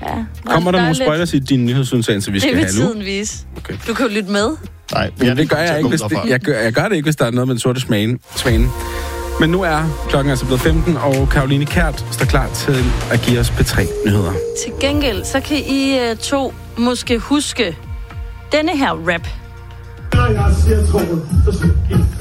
Kommer der nogle spoilers i din nyhedsudsendelse, vi skal have nu? Det vil tiden vise. Okay. Du kan jo lytte med. Nej, det gør jeg ikke, hvis jeg gør det ikke, hvis der er noget med den sorte svane. Men nu er klokken altså blevet 15, og Caroline Kjært står klar til at give os P3-nyheder. Til gengæld, så kan I to måske huske denne her rap. Jeg siger trål, så siger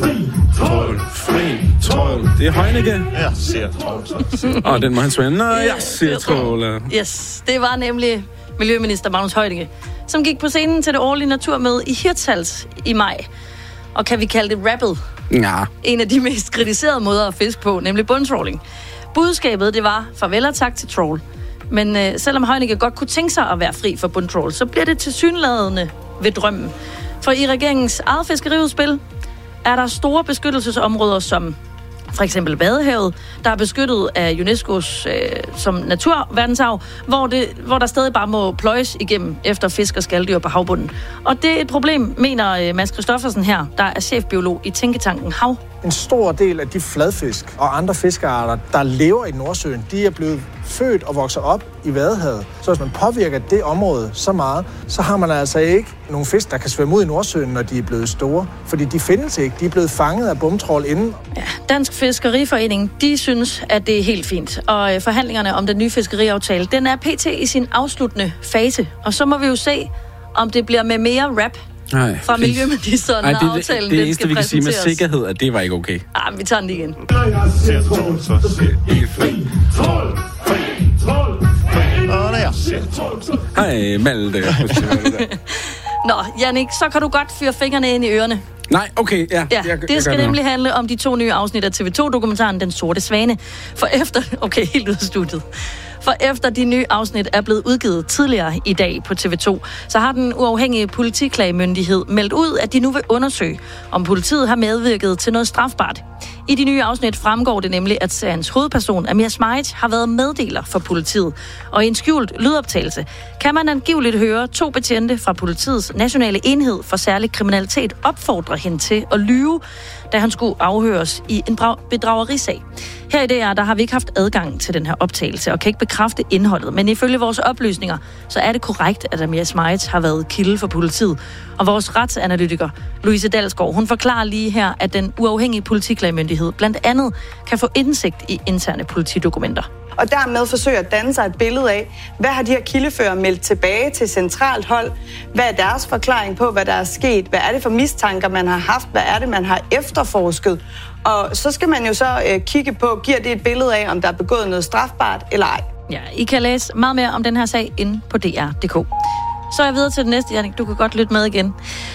fri trål. Det er Heunicke. Jeg siger trål. Og den må han svare. Når jeg siger trål. Yes, det var nemlig miljøminister Magnus Heunicke, som gik på scenen til det årlige naturmøde i Hirtshals i maj. Og kan vi kalde det rappet? Ja. En af de mest kritiserede måder at fiske på, nemlig bundtrawling. Budskabet, det var farvel og tak til trawl. Men selvom Heunicke godt kunne tænke sig at være fri for bundtrawl, så bliver det tilsyneladende ved drømmen. For i regeringens eget fiskeriudspil er der store beskyttelsesområder, som for eksempel Vadehavet, der er beskyttet af UNESCO's som naturverdensarv, hvor der stadig bare må pløjes igennem efter fisk og skaldyr på havbunden. Og det er et problem, mener Mads Christoffersen her, der er chefbiolog i Tænketanken Hav. En stor del af de fladfisk og andre fiskearter, der lever i Nordsøen, de er blevet født og vokset op i Vadehavet. Så hvis man påvirker det område så meget, så har man altså ikke nogen fisk, der kan svømme ud i Nordsøen, når de er blevet store. Fordi de findes ikke. De er blevet fanget af bundtrawl inden. Ja, Dansk Fiskeriforening, de synes, at det er helt fint. Og forhandlingerne om den nye fiskeriaftale, den er pt. I sin afsluttende fase. Og så må vi jo se, om det bliver med mere rap fra miljøministeren, når aftalen det den skal præsenteres. Det eneste, vi kan sige med sikkerhed, at det var ikke okay. Vi tager den lige igen. jeg siger trål, så siger fri trål. Hej, Malte. Nå, Jannik, så kan du godt fyre fingrene ind i ørerne. Nej, okay, ja. Det skal nemlig handle om de 2 nye afsnit af TV2-dokumentaren Den Sorte Svane. Helt ud af studiet. For efter de nye afsnit er blevet udgivet tidligere i dag på TV2, så har den uafhængige politiklagemyndighed meldt ud, at de nu vil undersøge, om politiet har medvirket til noget strafbart. I de nye afsnit fremgår det nemlig, at seriens hovedperson, Amir Smaic, har været meddeler for politiet. Og i en skjult lydoptagelse kan man angiveligt høre 2 betjente fra politiets nationale enhed for særlig kriminalitet opfordre hende til at lyve, da han skulle afhøres i en bedragerisag. Her i DR, der har vi ikke haft adgang til den her optagelse og kan ikke bekræfte indholdet, men ifølge vores oplysninger, så er det korrekt, at Amir Smaic har været kilde for politiet. Og vores retsanalytiker, Louise Dalsgaard, hun forklarer lige her, at den uafhængige politiklagemyndighed blandt andet kan få indsigt i interne politidokumenter. Og dermed forsøger at danne sig et billede af, hvad har de her kildefører meldt tilbage til centralt hold? Hvad er deres forklaring på, hvad der er sket? Hvad er det for mistanker, man har haft? Hvad er det, man har efterforsket? Og så skal man jo så kigge på, giver det et billede af, om der er begået noget strafbart eller ej? Ja, I kan læse meget mere om den her sag inde på dr.dk. Så er jeg videre til det næste, Jannik. Du kan godt lytte med igen.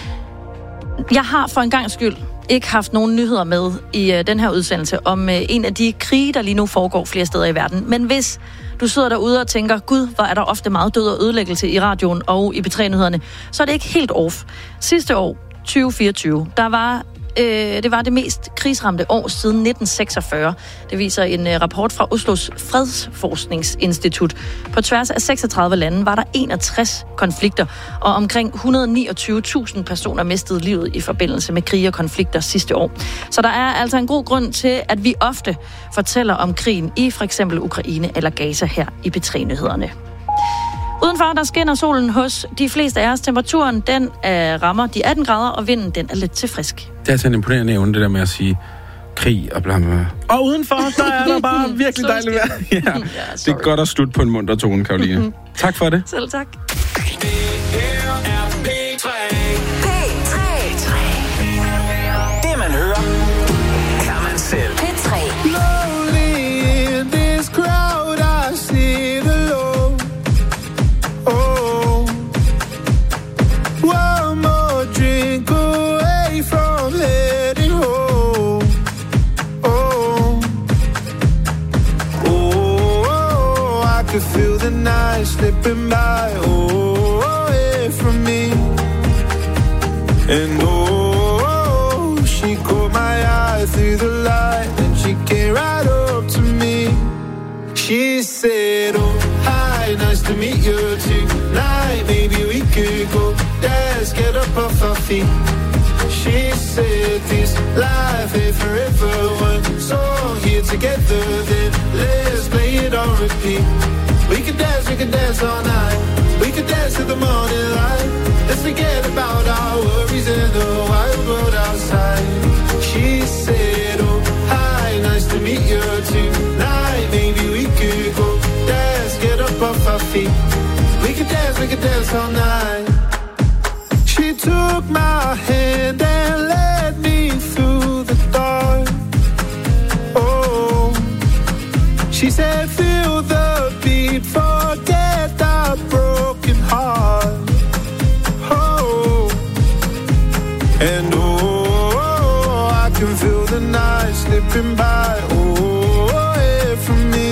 Jeg har for en gang skyld ikke haft nogen nyheder med i den her udsendelse om en af de krige, der lige nu foregår flere steder i verden. Men hvis du sidder derude og tænker, gud, hvor er der ofte meget død og ødelæggelse i radioen og i P3-nyhederne, så er det ikke helt off. Sidste år, 2024, det var det mest krigsramte år siden 1946. Det viser en rapport fra Oslos Fredsforskningsinstitut. På tværs af 36 lande var der 61 konflikter, og omkring 129.000 personer mistede livet i forbindelse med krige og konflikter sidste år. Så der er altså en god grund til, at vi ofte fortæller om krigen i for eksempel Ukraine eller Gaza her i P3-nyhederne. Udenfor, der skinner solen hos de fleste af os. Temperaturen, den rammer de 18 grader, og vinden, den er lidt til frisk. Det er altså en imponerende evne, det der med at sige krig og bla bla. Og udenfor, der er der bare virkelig dejligt vejr. Ja, det er godt at slutte på en munter tone, Caroline. Tak for det. Selv tak. Det man hører, kan man selv. P3. Feel the night slipping by, away from me. And she caught my eye through the light, and she came right up to me. She said, oh, hi, nice to meet you tonight. Maybe we could go dance, get up off our feet. She said, this life ain't forever. One song here together, then let's play it on repeat. We can dance we can dance all night. We could dance to the morning light. Let's forget about our worries in the wild world outside. She said, oh, hi, nice to meet you tonight. Maybe we could go dance, get up off our feet. We could dance all night. She took my hand and led me through the dark. Oh, she said, feel the beat, forget the broken heart. Oh, and oh, I can feel the night slipping by. Oh, away from me.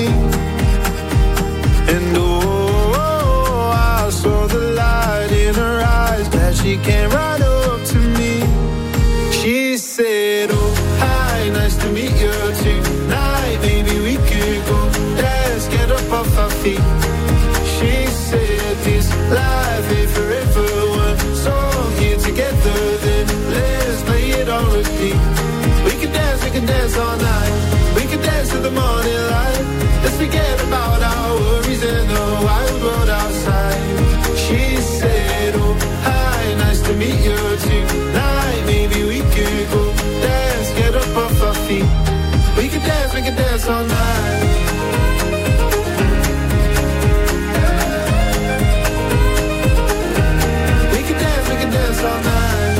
And oh, I saw the light in her eyes that she came right up to me. She said, oh, hi, nice to meet you tonight. Maybe we could go dance, get up off our feet. She said, this life ain't forever. One song here together, then let's play it on repeat. We can dance all night. We can dance to the morning light. Let's forget about our worries in the wild world outside. She said, oh, hi, nice to meet you tonight. Maybe we could go dance, get up off our feet. We can dance all night. We can dance all night.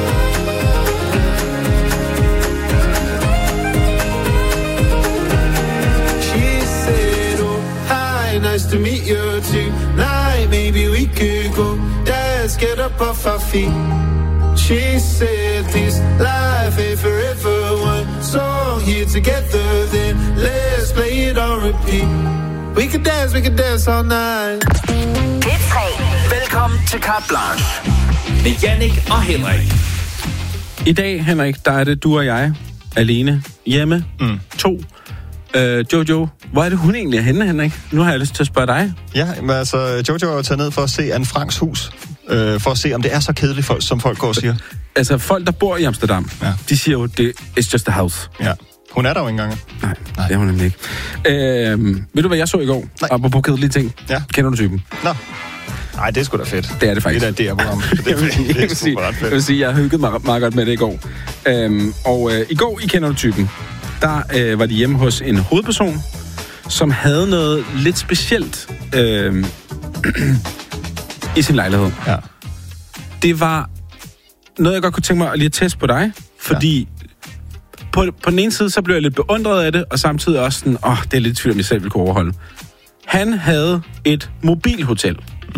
She said, oh, hi, nice to meet you tonight. Maybe we could go dance, get up off our feet. She said, this life ain't forever. One song here together, then let's play it on repeat. We can dance all night. P3. Velkommen til Carte Blanche. Med Jannik og Henrik. I dag, Henrik, der er det du og jeg alene hjemme. 2. Jojo, hvor er det hun egentlig er henne, Henrik? Nu har jeg lyst til at spørge dig. Ja, men altså, Jojo er taget ned for at se Anne Franks hus. For at se, om det er så kedeligt, som folk går og siger. Altså, folk, der bor i Amsterdam, de siger jo, det is just a house. Ja. Hun er der jo ikke engang. Nej, det er hun nemlig ikke. Ved du, hvad jeg så i går? Nej. Apropos kedelige ting. Ja. Kender du typen? Nå. Nej, det er sgu da fedt. Det er det faktisk. Det er DR-program. Det er super ret fedt. Jeg vil sige, jeg har hygget mig meget godt med det i går. I går, I kender du typen, der var de hjemme hos en hovedperson, som havde noget lidt specielt i sin lejlighed. Ja. Det var noget, jeg godt kunne tænke mig at lige teste på dig, fordi på den ene side, så blev jeg lidt beundret af det, og samtidig også sådan, det er lidt tvivl, om jeg selv ville kunne overholde. Han havde et mobilhotel.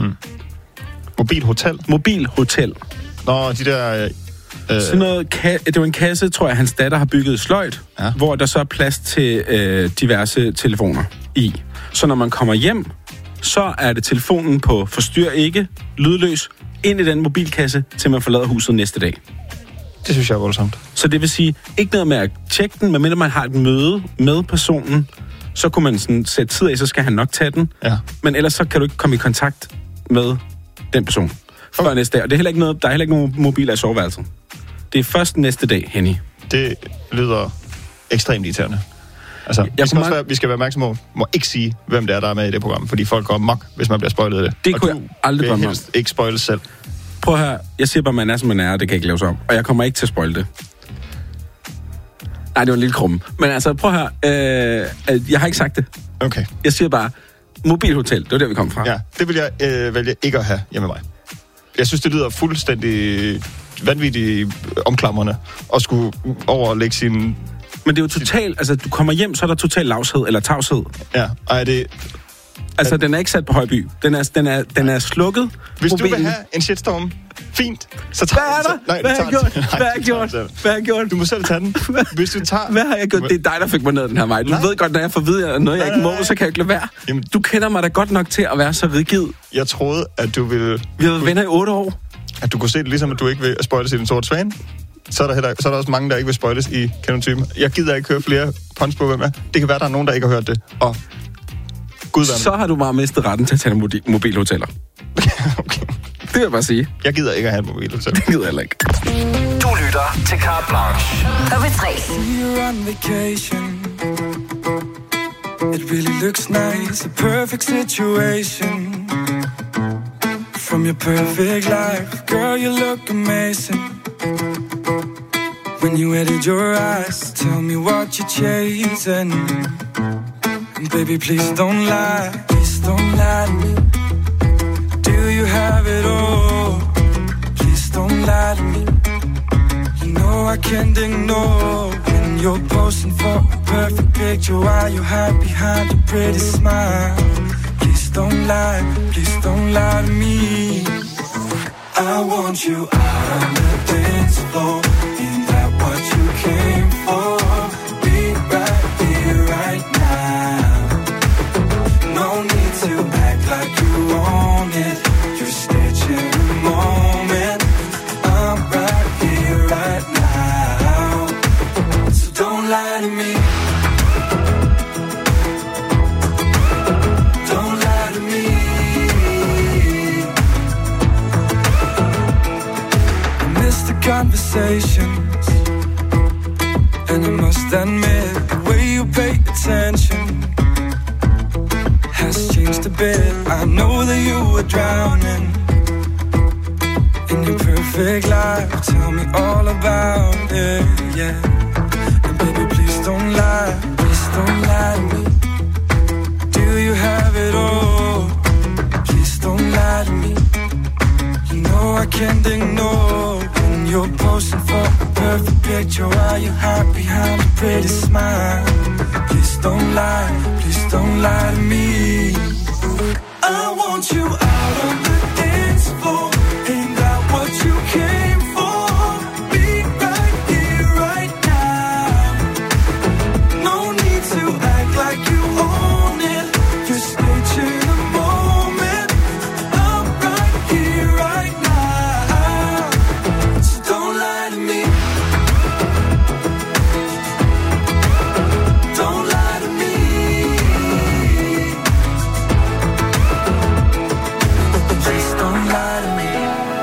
Mobilhotel? Mobilhotel. Nå, de der... Sådan noget, det var en kasse, tror jeg, hans datter har bygget sløjt, hvor der så er plads til diverse telefoner i. Så når man kommer hjem, så er det telefonen på forstyr ikke, lydløs, ind i den mobilkasse, til man forlader huset næste dag. Det synes jeg er voldsomt. Så det vil sige, ikke noget med at tjekke den, medmindre man har et møde med personen, så kunne man sådan sætte tid af, så skal han nok tage den. Ja. Men ellers så kan du ikke komme i kontakt med den person før næste dag. Og det er heller ikke noget, der er heller ikke nogen mobiler i soveværelset. Det er først næste dag, Henny. Det lyder ekstremt irriterende. Altså, vi skal være opmærksomme på, må ikke sige, hvem det er, der er med i det program, fordi folk går mok, hvis man bliver spoilet af det. Det kunne jeg aldrig drømme om. Ikke spoiles selv. Prøv her, jeg siger bare, man er, som man er, og det kan ikke laves om. Og jeg kommer ikke til at spoile det. Nej, det var en lille krumme. Men altså, prøv her, jeg har ikke sagt det. Okay. Jeg siger bare, mobilhotel, det var der, vi kom fra. Ja, det vil jeg vælge ikke at have hjemme med mig. Jeg synes, det lyder fuldstændig vanvittigt omklamrende at skulle overlægge sin... Men det er jo totalt, altså du kommer hjem, så er der total lavshed eller tavshed. Ja, og er det... Altså, den er ikke sat på Højby. Den er slukket. Hvis du vil have en shitstorm, fint, så tager den. Hvad har jeg gjort? Du må selv tage den. Hvis du tager... Hvad har jeg gjort? Det er dig, der fik mig ned den her vej. Du ved godt, når jeg får videre noget, jeg ikke må, så kan jeg ikke lade være. Jamen, du kender mig da godt nok til at være så rigid. Jeg troede, at du ville... Vi har været venner i 8 år. At du kunne se det, ligesom at du ikke vil spoiles i Den Sorte Svane. Så er der også mange, der ikke vil spoiles i Kenotypen. Jeg gider ikke høre flere punch på, hvem er. Det kan være, der er nogen, der ikke har hørt det. Og så har du bare mistet retten til at tage mobilhoteller. Okay. Det vil jeg bare sige. Jeg gider ikke at have et mobilhotel. Det gider jeg heller ikke. Du lytter til Carte Blanche. På P3. It really looks nice, a perfect situation from your perfect life. Girl, you look amazing. When you edit your eyes, tell me what you're chasing. And baby, please don't lie to me. Do you have it all? Please don't lie to me. You know I can't ignore when you're posing for a perfect picture while you hide behind a pretty smile. Please don't lie to me. I want you out on the dance floor. Ain't that what you came for? Be right here, right now. No need to act like you own it. You're stitching the moment. I'm right here, right now. So don't lie to me. Don't lie to me. I miss the conversations, and I must admit the way you pay attention has changed a bit. I know that you were drowning in your perfect life. Tell me all about it, yeah. And baby, please don't lie to me. Do you have it all? Please don't lie to me. You know I can't ignore when you're posing for a perfect picture while you hide behind a pretty smile. Please don't lie to me. I want you out on the dance floor. Ain't that what you came for? Be right here, right now. No need to act like you own it. You're staging the moment. I'm right here, right now. So don't lie to me. Don't lie to me. Please don't lie to me.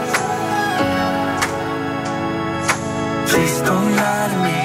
Please don't lie to me.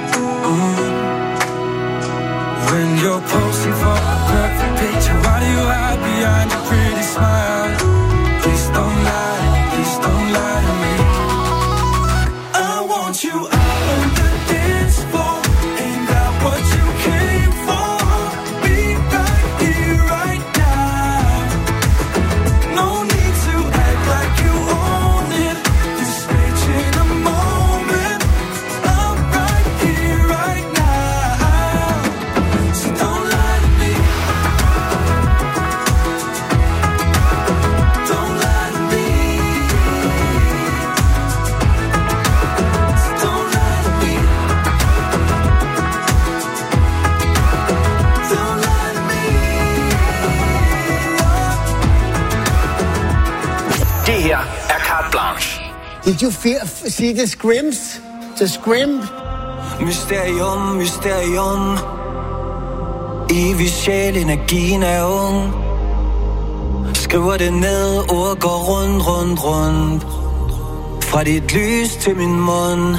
When you're posing for a perfect picture, why do you hide behind your pretty smile? Please don't lie to me. I want you out on the dance floor. Ain't that what you came for? Be right here, right now. No need to act like you own it. You're staging a moment. I'm right here, right now. So don't lie to me. Don't lie to me. So don't lie to me. Don't lie to me. Det her er Carte Blanche. Did you see the scrims? The scrim? Mysterium, mysterium. Evig sjæl, energien er ung. Skriver det ned, ord går rundt. Fra dit lys til min mund.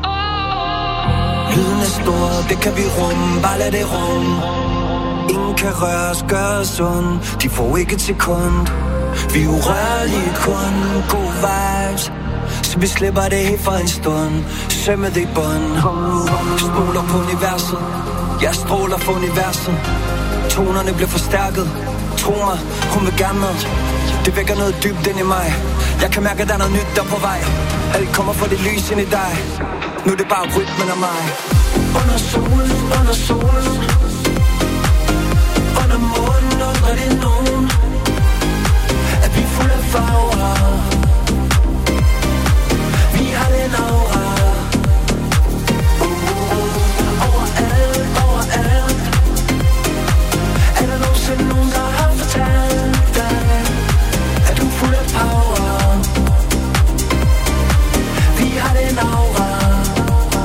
Lyden er stor, det kan vi rumme, bare lad det rumme. Ingen kan røre os, gøre os ond. De får ikke et sekund. Vi er urørlige kun, god vibes. Så vi slipper det helt for en stund. Sømmet i bund. Spoler på universet. Jeg stråler for universet. Tonerne bliver forstærket. Tro mig, hun vil gerne med. Det vækker noget dybt ind i mig. Jeg kan mærke, at der er noget nyt, der er på vej. Alt kommer fra det lys ind i dig. Nu er det bare rytmen af mig. Under solen, under solen. Under månen, under det nogen. At vi er fuld af farver. Vi har den aura. Overalt, overalt. Er der nogensinde nogen, der har fortalt dig, at du er fuld af power? Vi har den aura.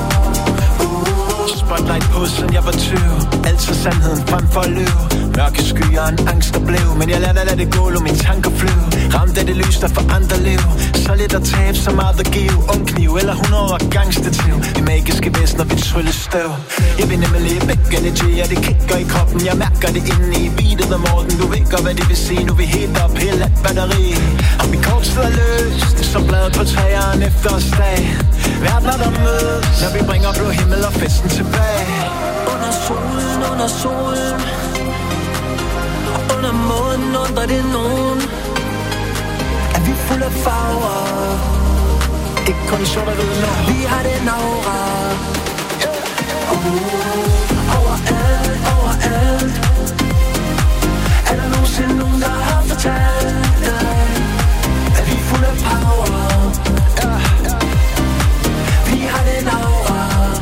Spotlight på, siden jeg var 20. Altid sandheden frem for at løbe. Mørke skyer en angst der blev. Men jeg lader lade det gå, lad mine tanker flyve. Ramt af det lys, der forandrer liv. Så lidt at tabe, så meget at give. Ung kniv eller 100 år gangstativ. Det magiske væsner, vi trylle støv. Jeg vil nemlig begge energy, og det kicker i kroppen. Jeg mærker det inde i beatet med Morten. Du ved godt, hvad det vil sige. Nu er vi helt op, helt at batteri. Og min kort sidder løst, som bladet på træerne efter os dag. Verdener der mødes, når vi bringer blå himmel og festen tilbage. Under solen, under månen, under det nogen. Er vi fulde af farver, ikke kun sort og hvid, vi har den aura. Overalt. Er der nogensinde nogen, der har fortalt dig, at vi er fulde af power? Vi har den aura.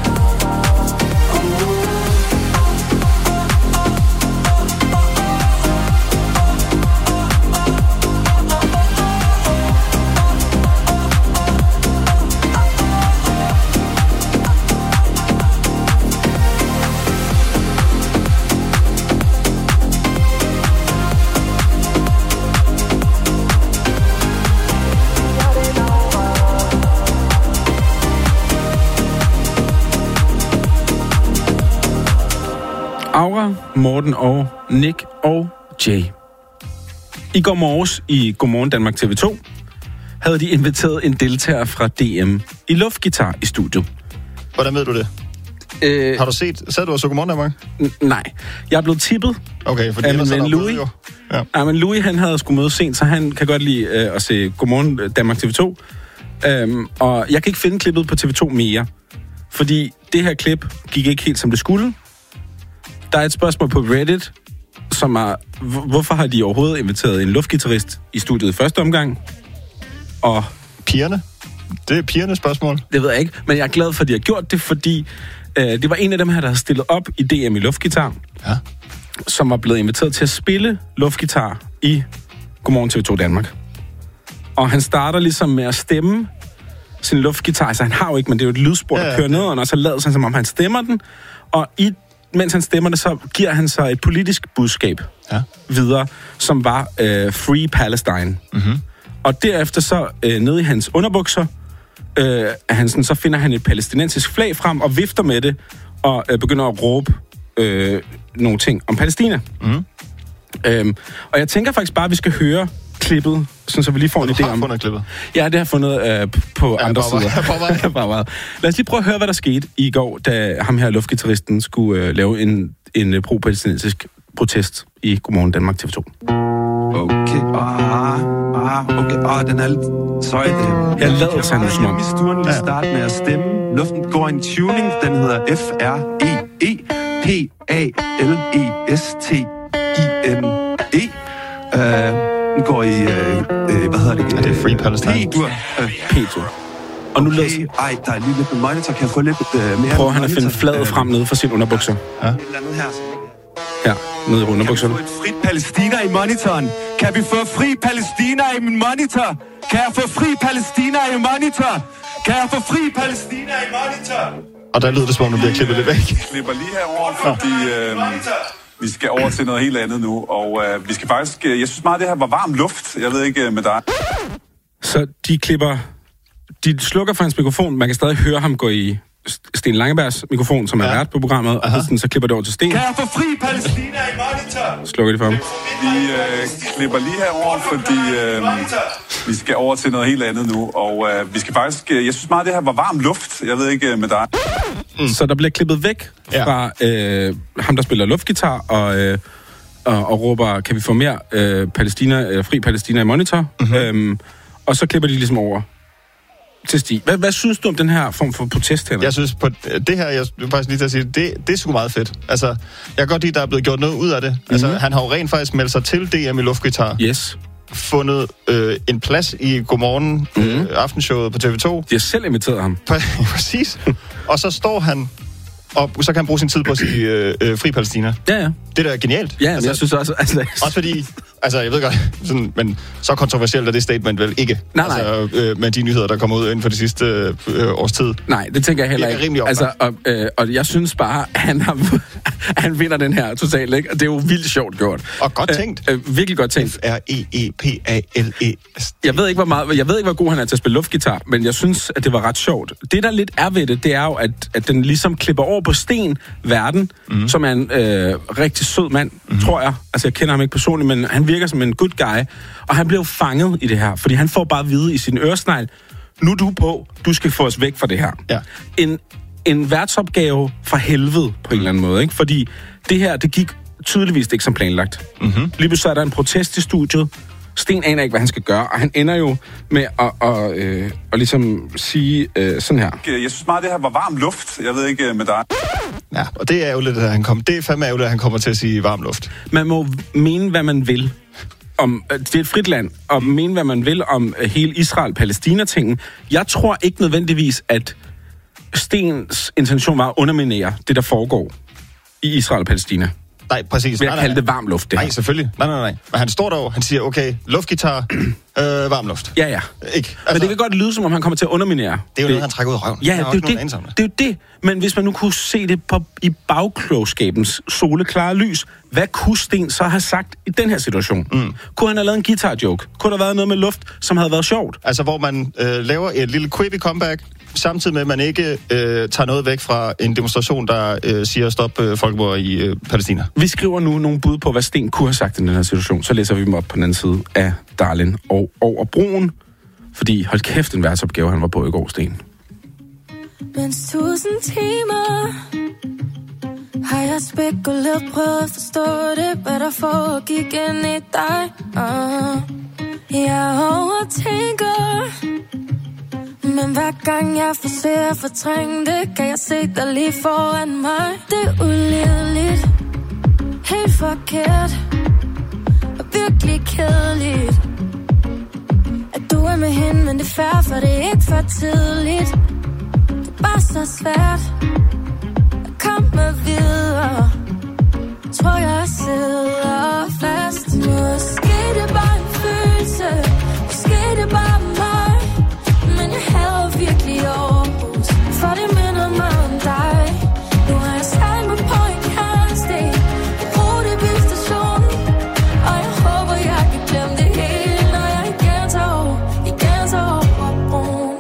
Aura, Morten og Nick og Jay. I går morges i Godmorgen Danmark TV2 havde de inviteret en deltager fra DM i luftgitar i studiet. Hvordan ved du det? Har du set? Sad du og så Godmorgen Danmark? Nej. Jeg er blevet tippet. Okay, for det er Louis. Ja, men Louis, han havde sgu møde sent, så han kan godt lide at se Godmorgen Danmark TV2. Og jeg kan ikke finde klippet på TV2 mere, fordi det her klip gik ikke helt som det skulle. Der er et spørgsmål på Reddit, som er, hvorfor har de overhovedet inviteret en luftgitarrist i studiet i første omgang? Og pigerne? Det er pigernes spørgsmål. Det ved jeg ikke, men jeg er glad for, at de har gjort det, fordi det var en af dem her, der har stillet op i DM i luftgitar, ja, som var blevet inviteret til at spille luftgitar i Godmorgen TV2 Danmark. Og han starter ligesom med at stemme sin luftgitar. Altså han har jo ikke, men det er jo et lydspor, der kører ned, og så lader han, som om han stemmer den. Og mens han stemmer det, så giver han så et politisk budskab videre, som var Free Palestine. Mm-hmm. Og derefter så nede i hans underbukser, så finder han et palæstinensisk flag frem og vifter med det, og begynder at råbe nogle ting om Palæstina. Mm-hmm. Og jeg tænker faktisk bare, at vi skal høre klippet, så vi lige får en idé om... Du har fundet klippet? Ja, det har jeg fundet på andre sider. Lad os lige prøve at høre, hvad der skete i går, da ham her luftgitarristen skulle lave en pro-palæstinensisk protest i Godmorgen Danmark TV2. Okay, den er lidt... Sorry, det... Jeg lader sig nu som om. Jeg misturen lige starte med at stemme. Luften går i en tuning, den hedder F-R-E-E-P-A-L-E-S-T-I-N-E. Den går i, hvad hedder det? Er det Free Palestine? P-dur. Og nu okay, der er lige lidt med monitor. Kan jeg få lidt mere? Prøver han at finde fladet frem nede for sin underbukser. Ja. Et eller andet her. Ja, nede i underbukserne. Kan vi få et frit Palæstina i monitoren? Kan vi få fri Palæstina i min monitor? Kan jeg få fri Palæstina i monitor? Kan jeg få fri Palæstina i monitor? Og der lyder det som om, du bliver klippet lidt væk. Vi klipper lige herover, fordi vi skal over til noget helt andet nu. Og vi skal faktisk... Jeg synes meget, det her var varm luft. Jeg ved ikke med dig. Så de slukker for hans mikrofon. Man kan stadig høre ham gå i Sten Langebergs mikrofon, som er vært på programmet. Og så klipper det over til Sten. Kan jeg få fri Palæstina i monitor? Slukker de for ham. Vi klipper lige herover, fordi vi skal over til noget helt andet nu. Og vi skal faktisk... Jeg synes meget, det her var varm luft. Jeg ved ikke med dig. Så der bliver klippet væk fra ham, der spiller luftgitar, og råber, kan vi få mere fri Palæstina i monitor? Mm-hmm. Og så klipper de ligesom over til Stig. Hvad synes du om den her form for protest her? Jeg synes på det her, jeg vil faktisk lige til at sige, det er sgu meget fedt. Altså, jeg kan godt lide, der er blevet gjort noget ud af det. Altså, han har jo rent faktisk meldt sig til DM i luftgitar. Yes. Fundet en plads i Godmorgen aftenshowet på TV2. De har selv inviteret ham. Præcis. Og så står han, og så kan han bruge sin tid på at sige Fri Palæstina. Ja. Det der er genialt. Ja, altså, jeg synes også... Altså, også fordi, Altså, jeg ved godt, sådan, men så kontroversielt er det statement vel ikke. Nej. Altså, med de nyheder, der kommer ud inden for de sidste års tid. Nej, det tænker jeg heller ikke. Det er rimelig altså, og jeg synes bare, han vinder den her totalt, ikke? Og det er jo vildt sjovt gjort. Og godt tænkt. Virkelig godt tænkt. F-R-E-E-P-A-L-E. Jeg ved ikke, hvor god han er til at spille luftgitar, men jeg synes, at det var ret sjovt. Det, der lidt er ved det, det er jo, at den ligesom klipper over på Sten Verden, som er en rigtig sød mand, tror jeg. Altså, jeg kender ham ikke personligt, men han virker som en good guy. Og han bliver fanget i det her, fordi han får bare at vide i sin øresnegl, nu er du på, du skal få os væk fra det her. Ja. En værtsopgave fra helvede, på en eller anden måde, ikke? Fordi det her, det gik tydeligvis ikke som planlagt. Lige pludselig er der en protest i studiet. Sten aner ikke, hvad han skal gøre, og han ender jo med at ligesom sige sådan her. Jeg synes meget, det her var varm luft. Jeg ved ikke med dig. Ja, og det er ærgerligt, at han kommer. Det er fandme ærgerligt, at han kommer til at sige varm luft. Man må mene, hvad man vil. Det er et frit land, og mene, hvad man vil om hele Israel-Palæstina-tingen. Jeg tror ikke nødvendigvis, at Stens intention var at underminere det, der foregår i Israel og Palæstina. Nej, præcis. Vil jeg kalde det varm luft, det her? Nej, selvfølgelig. Nej. Men han står der, han siger, okay, luftgitar, varm luft. Ja. Ikke? Altså, men det kan godt lyde, som om han kommer til at underminere. Det er jo noget, han trækker ud af røven. Ja, det er jo det. Men hvis man nu kunne se det i bagklogskabens soleklare lys, hvad kunne Sten så have sagt i den her situation? Kunne han have lavet en guitar-joke? Kunne der have været noget med luft, som havde været sjovt? Altså, hvor man laver et lille quippy comeback, samtidig med, at man ikke tager noget væk fra en demonstration, der siger stop folkemord i Palæstina. Vi skriver nu nogle bud på, hvad Sten kunne have sagt i den her situation. Så læser vi dem op på den anden side af Darlin og over broen. Fordi, hold kæft, en værtsopgave, han var på i går, Sten. Mens 1000 timer har jeg spekuleret, prøvet at forstå det, hvad der foregik ind i dig. Jeg overtænker, men hver gang jeg forsøger at fortrænge det, kan jeg se dig lige foran mig. Det er ulideligt, helt forkert og virkelig kedeligt, at du er med hende, men det er fair, for det er ikke for tidligt. Det er bare så svært at komme videre. Tror jeg sidder fast. Måske det er bare en følelse, måske det er bare mig, men jeg hader virkelig Aarhus, for det minder mig om dig. Nu har jeg sat mig på en kæreste på Rutebilstationen, og jeg håber jeg kan glemme det hele, når jeg igen tager over broen.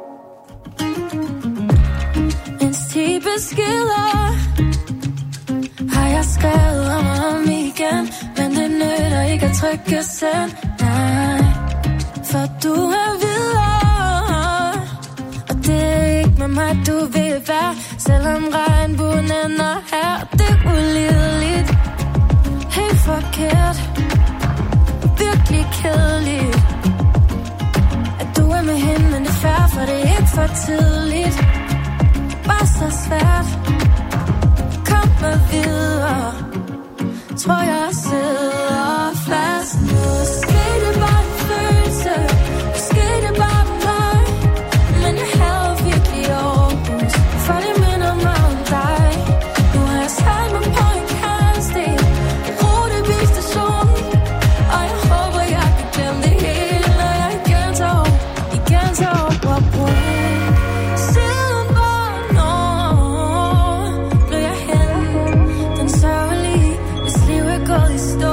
Mens 10 beskeder har jeg skrevet om igen, men det nytter ikke at trykke send. Nej, for du er videre, og det er ikke med mig, du vil være, selvom regnbuen ender her. Det er ulideligt, helt forkert og virkelig kedeligt, at du er med hende, men det er fair, for det er ikke for tidligt. Bare så svært at komme videre. Tror jeg sidder fast. Måske det bare en følelse, måske det bare mig, men jeg hader virkelig Aarhus, for det minder mig om dig. Nu har jeg sat mig på en kæreste på Rutebilstationen, og jeg håber jeg kan glemme det hele, når jeg igen tager over broen. Siden hvornår blev jeg henne, den sørgelige, hvis liv er gået i stå.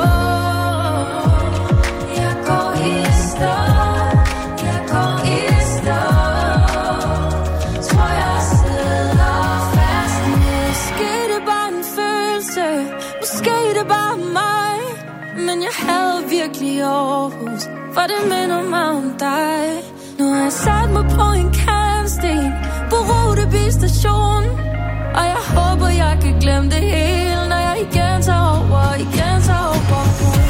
Jeg går i stå, jeg går i stå. Tror jeg sidder fast. Måske det er bare en følelse, måske det er bare mig, men jeg hader virkelig Aarhus, for det minder mig om dig. Nu har jeg sat mig på en kantsten på Rutebilstationen, og jeg håber jeg kan glemme det hele, når jeg igen tager over broen.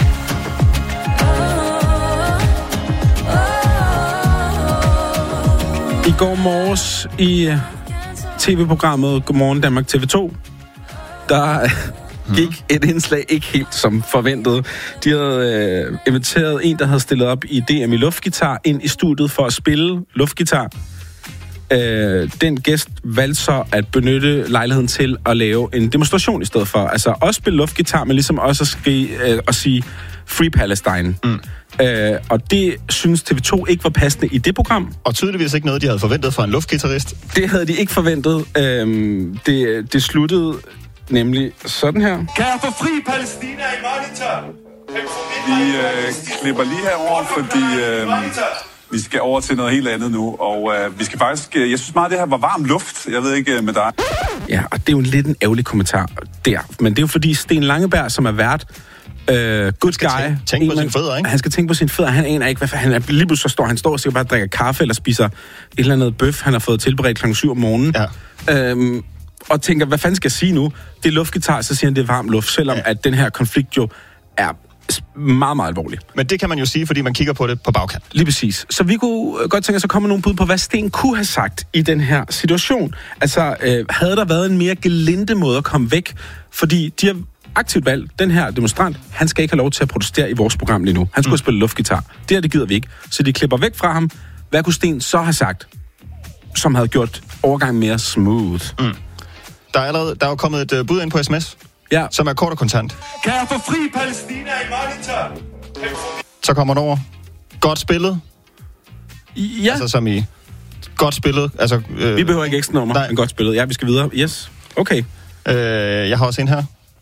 I går morges i tv-programmet Godmorgen Danmark TV2, der gik et indslag ikke helt som forventet. De havde inviteret en, der havde stillet op i DM i luftgitar, ind i studiet for at spille luftgitar. den gæst valgte så at benytte lejligheden til at lave en demonstration i stedet for. Altså også spille luftgitar, men ligesom også at sige Free Palestine. Og det synes TV2 ikke var passende i det program. Og tydeligvis ikke noget, de havde forventet fra en luftgitarrist. Det havde de ikke forventet. Det sluttede nemlig sådan her. Kan jeg få Fri Palæstina i monitor? Vi klipper lige herover, fordi vi skal over til noget helt andet nu. Og vi skal faktisk... jeg synes meget, det her var varm luft. Jeg ved ikke med dig. Ja, og det er jo lidt en ærgerlig kommentar der. Men det er jo fordi Sten Langeberg, som er vært, good guy. Tænke på sine fødder, ikke? Han skal tænke på sine fødder. Han aner ikke, hvad han er. Lige pludselig han står og bare drikker kaffe eller spiser et eller andet bøf, han har fået tilberedt kl. 7 om morgenen. Ja. Og tænker, hvad fanden skal jeg sige nu? Det er luftgitar, så siger han, det er varm luft, selvom at den her konflikt jo er meget, meget alvorlig. Men det kan man jo sige, fordi man kigger på det på bagkant. Lige præcis. Så vi kunne godt tænke os at komme nogle bud på, hvad Sten kunne have sagt i den her situation. Altså, havde der været en mere gelinde måde at komme væk? Fordi de har aktivt valgt, den her demonstrant, han skal ikke have lov til at protestere i vores program lige nu. Han skulle spille luftgitar. Det gider vi ikke. Så de klipper væk fra ham. Hvad kunne Sten så have sagt, som havde gjort overgangen mere smooth? Der er jo kommet et bud ind på sms, som er kort og kontant. Kan jeg få Fri Palæstina i monitor? Så kommer den over. Godt spillet. Ja. Altså som i godt spillet. Altså, vi behøver ikke ekstra nummer, men godt spillet. Ja, vi skal videre. Yes. Okay. Jeg har også en her.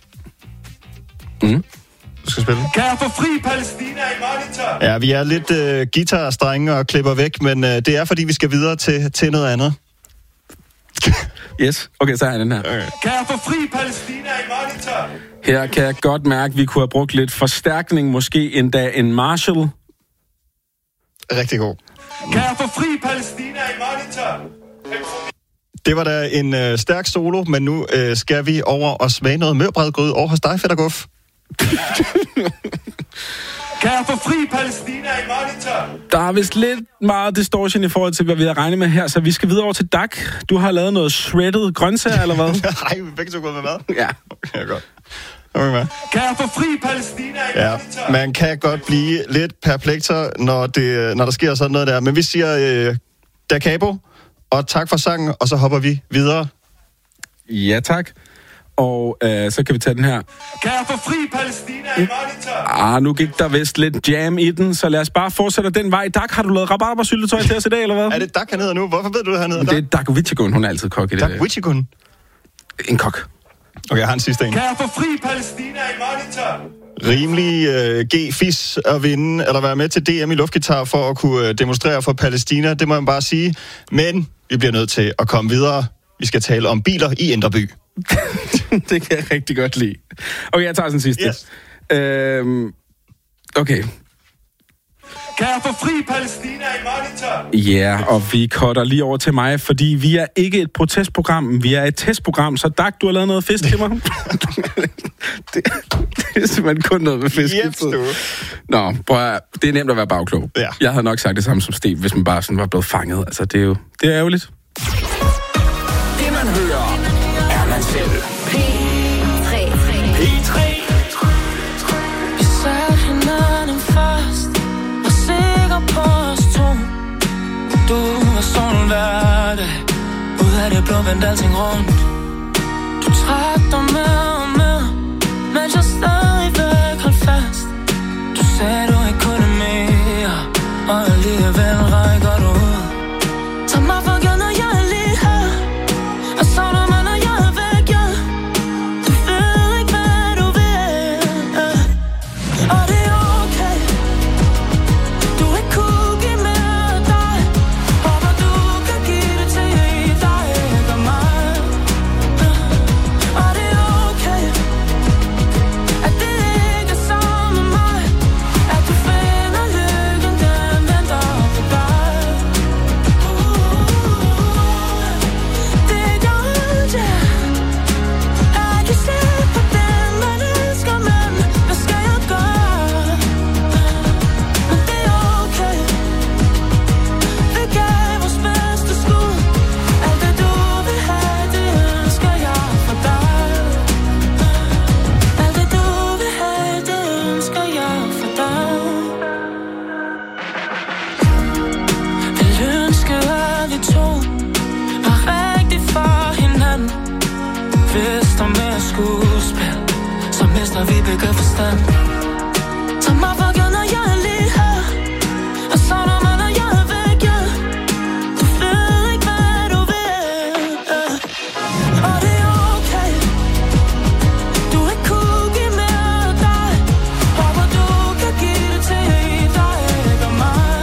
Du skal spille. Kan jeg få Fri Palæstina i monitor? Ja, vi er lidt guitarstrenge og klipper væk, men det er fordi, vi skal videre til noget andet. Yes, okay, så har jeg den her. Okay. Kan jeg få Fri Palæstina i monitor? Her kan jeg godt mærke, at vi kunne have brugt lidt forstærkning, måske endda en Marshall. Rigtig god. Kan jeg få Fri Palæstina i monitor? Det var da en stærk solo, men nu skal vi over og smage noget mørbrædgrød over hos dig, Fætter Guf. Kan jeg få Fri Palæstina i monitor? Der er vist lidt meget distortion i forhold til, hvad vi har regnet med her, så vi skal videre over til Dak. Du har lavet noget shredded grøntsager, eller hvad? Nej, vi er begge to gået med mad. Ja. Okay, godt. Okay, med. Kan jeg få Fri Palæstina i monitor? Man kan godt blive lidt perplekter, når der sker sådan noget der. Men vi siger da capo, og tak for sangen, og så hopper vi videre. Ja, tak. Og så kan vi tage den her. Kan jeg få Fri Palæstina i monitor? Nu gik der vist lidt jam i den, så lad os bare fortsætte den vej. Dak, har du lavet rabarbersyltetøj til os i dag, eller hvad? Er det Dak, han hedder nu? Hvorfor ved du, han hedder Dak? Det er Dak Witchigun, hun er altid kok i det. Dak Witchigun? En kok. Okay, jeg har en sidste en. Kan jeg få Fri Palæstina i monitor? Rimelig G-fis at vinde, eller være med til DM i luftgitar for at kunne demonstrere for Palæstina, det må man bare sige. Men vi bliver nødt til at komme videre. Vi skal tale om biler i Indre By. Det kan jeg rigtig godt lide. Okay, jeg tager den sidste. Yes. Okay. Kan jeg få Fri Palæstina i monitor? Ja, og vi cutter lige over til mig, fordi vi er ikke et protestprogram, vi er et testprogram, så Dak, du har lavet noget fisk til mig. det er simpelthen kun noget med fisk. Yes, du. Nå, prøv, det er nemt at være bagklog. Ja. Jeg havde nok sagt det samme som Sten, hvis man bare sådan var blevet fanget. Altså, det er ærgerligt. Det man hører, er man selv. P3. Vi satte hinanden først, var sikker på os to. Du var sådan hver dag, ud af det blå vendte alting rundt. Du trak dig med og med, mens jeg stadigvæk holdt fast. Du sagde du ikke kunne mere, og alligevel rækker du ud. Tag mig for givet, når jeg er lige her, og savner mig, når jeg er væk, ja. Du ved ikke, hvad du vil, og det er okay. Du ikke kunne give mere af dig, håber du kan give det til dig, ikke mig. Og det er okay, at det ikke forstand. Tag mig for gør, når jeg er lige her, og savner mig, når jeg er væk, ja. Du ved ikke, hvad du vil, og det er okay. Du ikke kunne give mere af dig. Håber du kan give det til dig, ikke mig.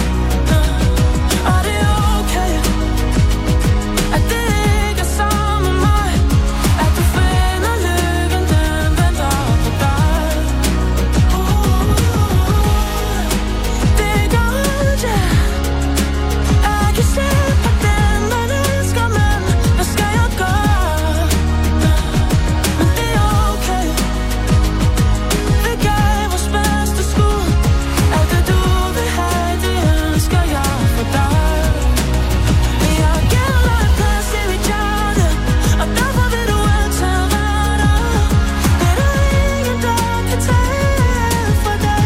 Og det er okay, at det ikke er sammen med mig. At du finder lykken, den venter på dig. Det er godt, ja. Jeg kan se på den, man elsker, men hvad skal jeg gøre? Men det er okay. Vi gav vores bedste skud. Alt det du vil have, det ønsker jeg for dig. Men jeg har givet dig en plads i mit hjerte, og derfor vil du altid være der. Det er der ingen, der kan tage fra dig.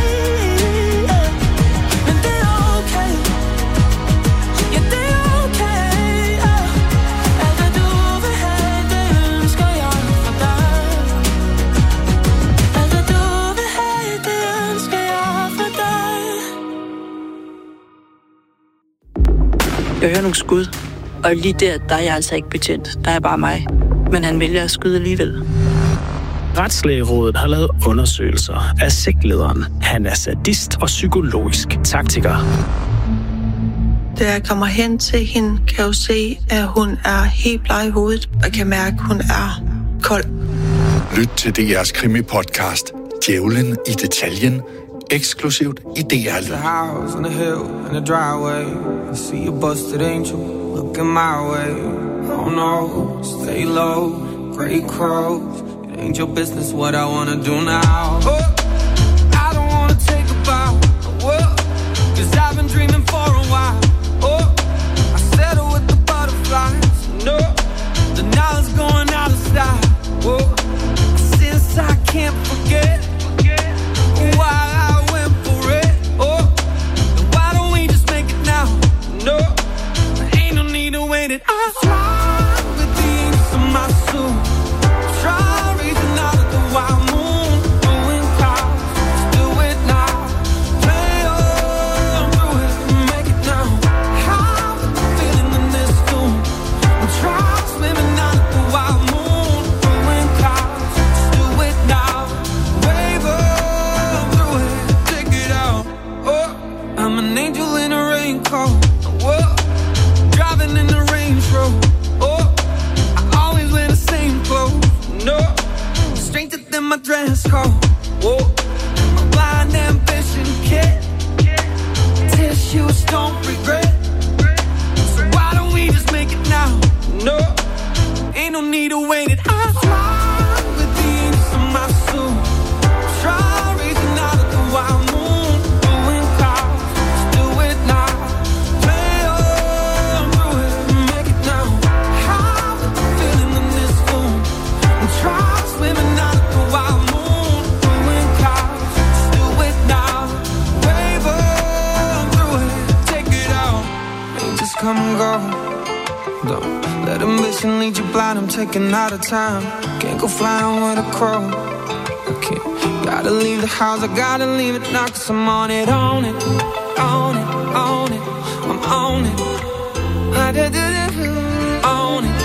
Men det er okay. Ja, det er okay. Alt det du vil have, det ønsker jeg for dig. Alt det du vil have, det ønsker jeg for dig. Jeg hører nogle skud, og lige der er jeg altså ikke betjent. Der er bare mig. Men han vælger at skyde alligevel. Retslægerådet har lavet undersøgelser af sektlederen. Han er sadist og psykologisk taktiker. Da jeg kommer hen til hende, kan jeg jo se, at hun er helt bleg i hovedet, og kan mærke, at hun er kold. Lyt til DR's krimi-podcast, Djævlen i detaljen, eksklusivt i DR Lyd. House on the hill in the driveway. I see a busted angel looking my way. Oh no, stay low, great crows. It ain't your business what I wanna do now. Oh, I don't wanna take a bow. Whoa, 'cause I've been dreaming for a while. Oh, I settle with the butterflies. No, the knowledge going out of style. Whoa, since I can't forget why I went for it. Oh, then why don't we just make it now? No, there ain't no need to wait it. I fly with the angels in my soul. Try reaching out at the wild moon, doing clouds. Let's do it now. Play on through it, make it now. How with the feeling in this room? I'm trying swimming out at the wild moon, doing clouds. Let's do it now. Wave on through it, take it out. Oh, I'm an angel in a raincoat. Whoa, driving in the Range Rover. Oh, I always wear the same clothes. No, stranger than my dress code. Whoa, my blind ambition kid. Tissues don't regret. So why don't we just make it now? No, ain't no need to wait it. I fly with the angels in my soul. Try reaching out at the wild moon, doing clouds. Let's do it now. Play on through it, make it now. How with the feeling in this room? I'm trying swimming out at the wild moon, doing clouds. Let's do it now. Wave on through it, take it out. Ain't just come and go. Don't let ambition lead you blind. I'm taking out of time. Can't go flying with a crow. I can't. Gotta leave the house. I gotta leave it now. 'Cause I'm on it, on it, on it, on it. I'm on it. On it, on it,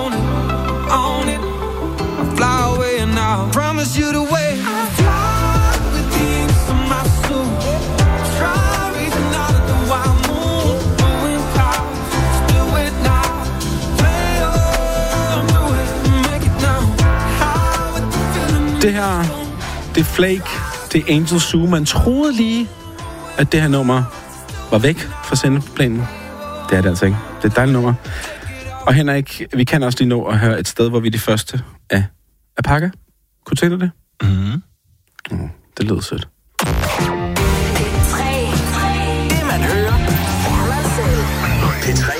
on it. I fly away and I'll promise you the way. I fly with the angels in my soul. Try reaching out at the wild moon, doing clouds. Let's do it now. Play on through it, make it now. How with the feeling. Det her, det er Flake, det er Angel Zoo. Man troede lige, at det her nummer var væk fra sendeplanen. Det er det altså ikke. Det er et dejligt nummer. Og Henrik, vi kan også lige nå at høre et sted, hvor vi er de første af pakker. Kunne du tænke dig det? Mhm. Det lyder sødt. Det man hører, er man selv. P3.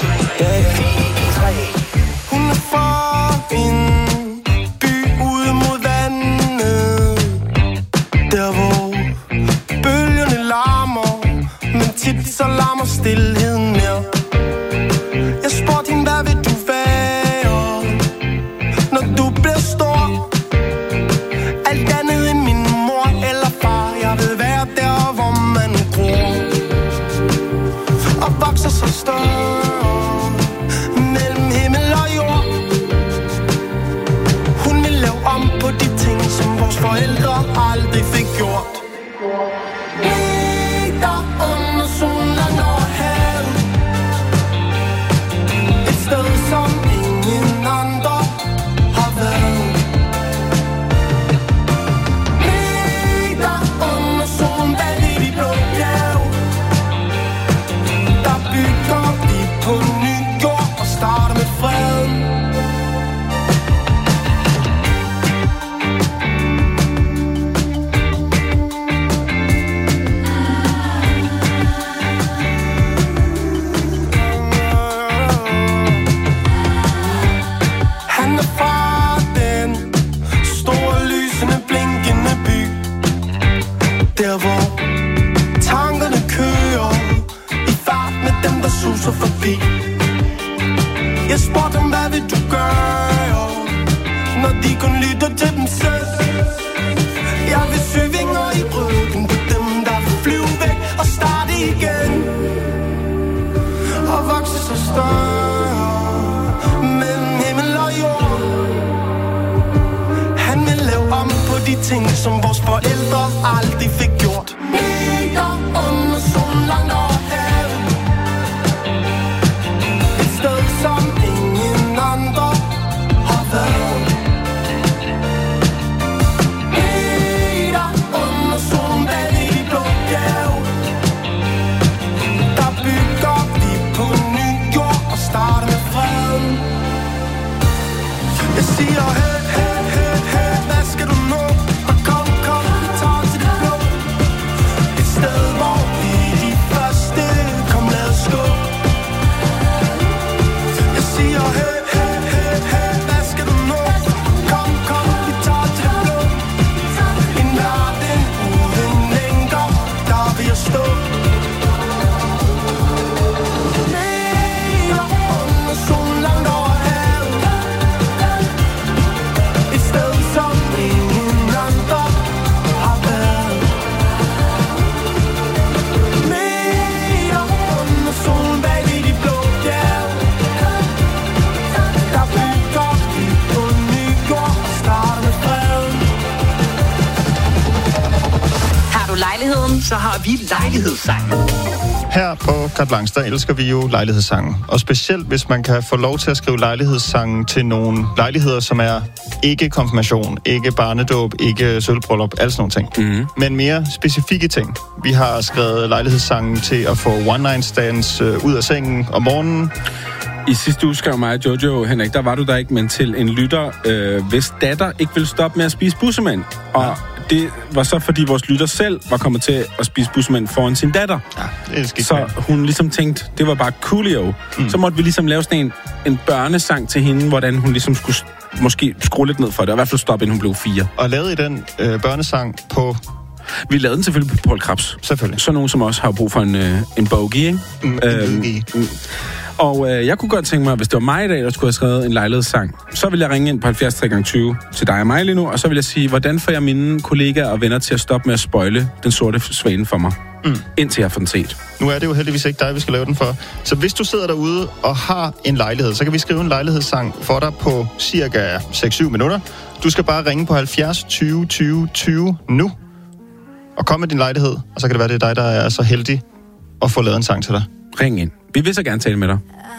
Hun er fra en by ude mod vandet, der hvor bølgerne larmer, men tit så larmer stilheden mere. Jeg spurgte hende, hvad vil du være, når du bliver stor? Alt andet end min ting, som vores forældre aldrig fik gjort. Meter under solen langt over havet. Et sted, som ingen andre har været. Meter under solen bag de blå bjerge. Der bygger vi på ny jord og starter med freden. Jeg siger hey, hey, hey, hey, hvad skal du nå? Og kom, vi tager til det blå. Et sted, hvor vi de første kom, lad os gå. Jeg siger hey, hey, hey, hey, hvad skal du nå? Kom, vi tager til det blå. En verden uden lænker, der vil jeg stå. Meter under solen langt over havet. Et sted, som ingen andre har været. Meter under solen bag de blå bjerge. Der bygger vi på ny jord, starter med freden. Har du lejligheden? Så har vi lejlighedssangen. Her på Carte Blanche, der elsker vi jo lejlighedssange. Og specielt, hvis man kan få lov til at skrive lejlighedssange til nogle lejligheder, som er ikke konfirmation, ikke barnedåb, ikke sølvbryllup, alle sådan nogle ting. Mm-hmm. Men mere specifikke ting. Vi har skrevet lejlighedssange til at få one-night stands ud af sengen om morgenen. I sidste uge skrev mig, Jojo, Henrik, der var du der ikke, men til en lytter, hvis datter ikke vil stoppe med at spise bussemænd. Og det var så, fordi vores lytter selv var kommet til at spise bussemænd foran sin datter. Ja, det skal så hun ligesom tænkte, det var bare coolio. Så måtte vi ligesom lave sådan en børnesang til hende, hvordan hun ligesom skulle måske skrue lidt ned for det, og i hvert fald stoppe, inden hun blev 4. Og lavede I den børnesang på... Vi lavede den selvfølgelig på Poul Krebs. Selvfølgelig. Så nogen, som også har brug for en bogey, ikke? Og jeg kunne godt tænke mig, hvis det var mig i dag, der skulle have skrevet en lejlighedssang, så vil jeg ringe ind på 70 3x20 til dig og mig lige nu, og så vil jeg sige, hvordan får jeg mine kollegaer og venner til at stoppe med at spoile Den Sorte Svane for mig, indtil jeg får den set. Nu er det jo heldigvis ikke dig, vi skal lave den for. Så hvis du sidder derude og har en lejlighed, så kan vi skrive en lejlighedssang for dig på cirka 6-7 minutter. Du skal bare ringe på 70 20 20 20 nu, og kom med din lejlighed, og så kan det være, det er dig, der er så heldig at få lavet en sang til dig. Ring ind. Vi vil så gerne tale med dig.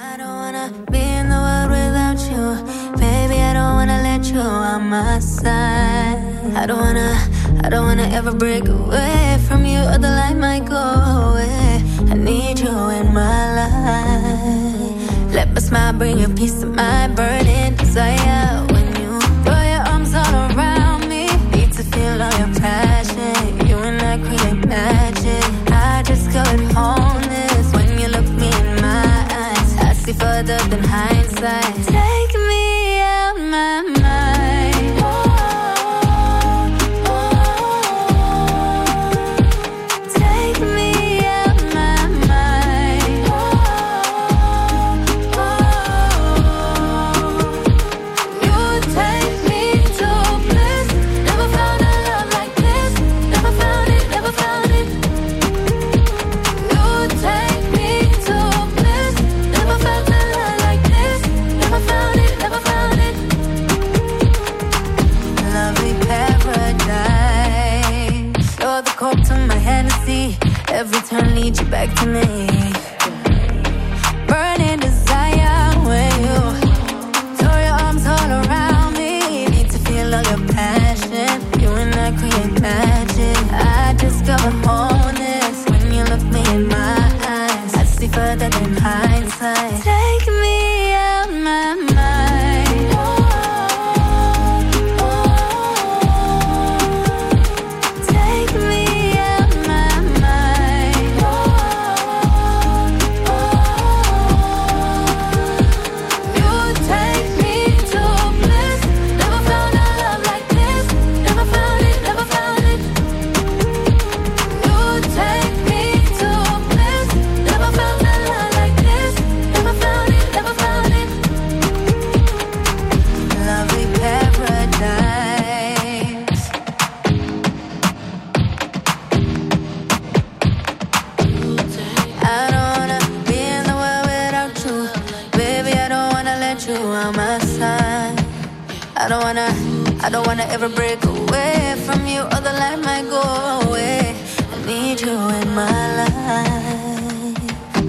I don't wanna ever break away from you, or the light might go away. I need you in my life. Let my smile bring you peace of mind, burning desire. When you throw your arms all around me, need to feel all your passion. You and I create magic. I just got wholeness when you look me in my eyes. I see further than hindsight. Take me out my mind. Every turn leads you back to me. Burning desire when you throw your arms all around me. Need to feel all your passion. You and I create magic. I discover wholeness when you look me in my eyes. I see further than hindsight. Take me out my mind. I don't wanna ever break away from you, or the light might go away. I need you in my life.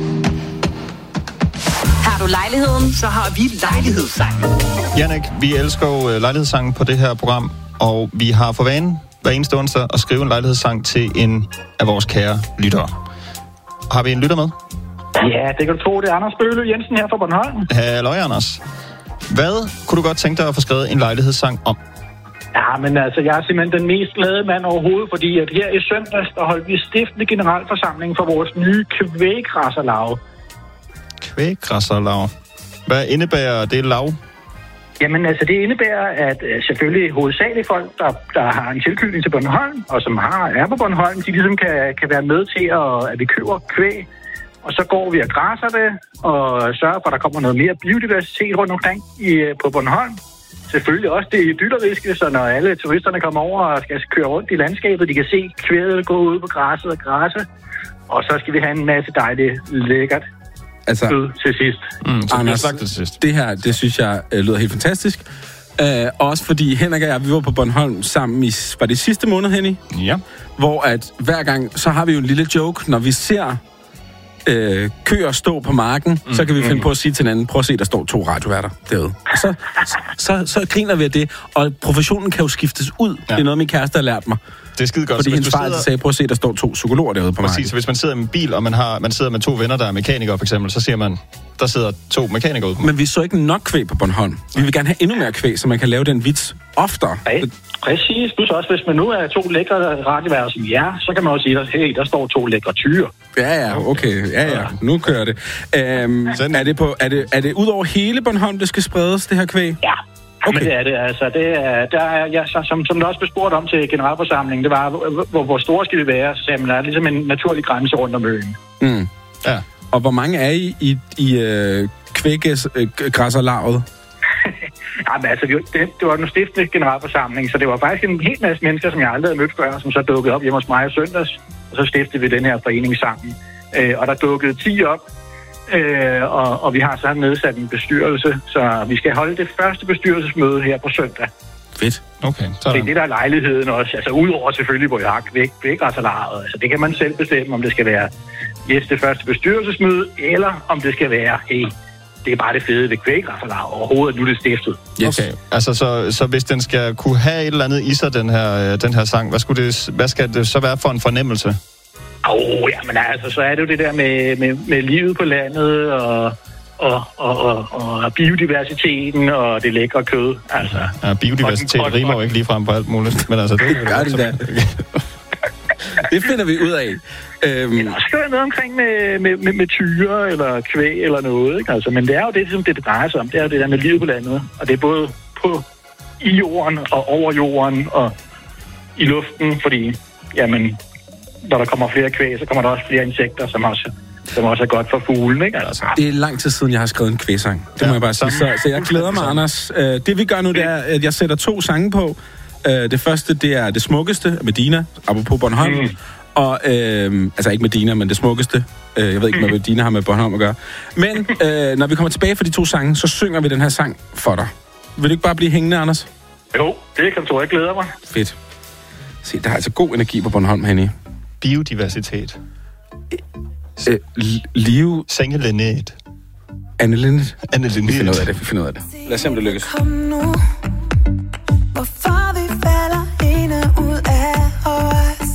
Har du lejligheden? Så har vi lejlighedssangen. Jannik, vi elsker jo lejlighedssangen på det her program, og vi har for vane hver eneste onsdag at skrive en lejlighedssang til en af vores kære lyttere. Har vi en lytter med? Ja, det kan du tro. Det er Anders Bøhle Jensen her fra Bornholm. Halløj, Anders. Hvad kunne du godt tænke dig at få skrevet en lejlighedssang om? Ja, men altså, jeg er simpelthen den mest glade mand overhovedet, fordi at her i søndags, der holdt vi stiftende generalforsamling for vores nye kvæggræsserlag. Kvæggræsserlag? Hvad indebærer det lav? Jamen altså, det indebærer, at selvfølgelig hovedsageligt folk, der har en tilknytning til Bornholm, og som er på Bornholm, de ligesom kan være med til, at vi køber kvæg. Og så går vi og græsser det, og sørger for, at der kommer noget mere biodiversitet rundt omkring på Bornholm. Selvfølgelig også det idylliske, så når alle turisterne kommer over og skal køre rundt i landskabet, de kan se kvæget gå ud på græsset og græsse. Og så skal vi have en masse dejligt lækkert kød til sidst. Anders, det her, det synes jeg lyder helt fantastisk. Også fordi Henrik og jeg, vi var på Bornholm sammen var det sidste måned, Henning? Ja. Hvor at hver gang, så har vi jo en lille joke, når vi ser køer stå på marken, så kan vi finde på at sige til hinanden, prøv at se, der står 2 radioværter derude. Og så griner vi af det, og professionen kan jo skiftes ud. Ja. Det er noget, min kæreste har lært mig. Det er skide godt. Fordi hendes far sagde, prøv at se, der står 2 psykologer derude på marken. Præcis, hvis man sidder i en bil, og man sidder med 2 venner, der er mekanikere for eksempel, så siger man, der sidder 2 mekanikere ude på marken. Men vi så ikke nok kvæg på Bornholm. Vi vil gerne have endnu mere kvæg, så man kan lave den vits oftere. Ja, præcis. Plus også, hvis man nu er 2 lækre radioværter som jer, så kan man også sige, at hey, der står 2 lækre tyre. Ja, okay. Ja, nu kører det. Er det ud over hele Bornholm, det skal spredes, det her kvæg? Ja. Okay. Men det er det, altså. Som der også blev spurgt om til generalforsamlingen, det var, hvor store skal vi være? Så der er ligesom en naturlig grænse rundt om øen. Mm. Ja. Og hvor mange er I kvæggræsserlaget? Ja, men altså, det var den stiftende generalforsamling, så det var faktisk en hel masse mennesker, som jeg aldrig havde mødt før, som så dukkede op hjemme hos mig i søndags, og så stiftede vi den her forening sammen. Og der dukkede 10 op, og vi har så nedsat en bestyrelse, så vi skal holde det første bestyrelsesmøde her på søndag. Fedt. Okay. Så det er det, der er lejligheden også. Altså udover selvfølgelig, hvor jeg har kvæggræsserlaget. Altså det kan man selv bestemme, om det skal være det første bestyrelsesmøde, eller om det skal være, hey, det er bare det fede ved kvæggræsserlaget overhovedet, nu er det stiftet. Yes. Okay, altså så hvis den skal kunne have et eller andet i sig, den her sang, hvad skal det så være for en fornemmelse? Jamen altså, så er det jo det der med livet på landet, og biodiversiteten, og det lækre kød. Altså. Ja, biodiversitet rimer jo ikke ligefrem på alt muligt, men altså, det gør det da. Det finder vi ud af. Men også gør noget omkring med tyre, eller kvæg, eller noget, ikke? Altså, men det er jo det, som det drejer sig om. Det er jo det der med livet på landet, og det er både i jorden, og over jorden, og i luften, fordi, jamen, når der kommer flere kvæg, så kommer der også flere insekter, som også er godt for fuglen, ikke? Altså. Det er lang tid siden, jeg har skrevet en kvægsang. Det må jeg bare sige. Så jeg glæder mig, Anders. Det vi gør nu, det er, at jeg sætter 2 sange på. Det første, det er Det Smukkeste med Dina, apropos Bornholm. Og, altså ikke med Dina, men Det Smukkeste. Jeg ved ikke, hvad Dina har med Bornholm at gøre. Men når vi kommer tilbage fra de 2 sange, så synger vi den her sang for dig. Vil du ikke bare blive hængende, Anders? Jo, det kan du. Jeg glæder mig. Fedt. Se, der er altså god energi på Bornholm, Henny. Biodiversitet. Liv. Sengelinet. Annelinet. Vi finder ud af det. Lad os se, om det lykkes. Kom nu. Hvorfor vi falder ene ud af os?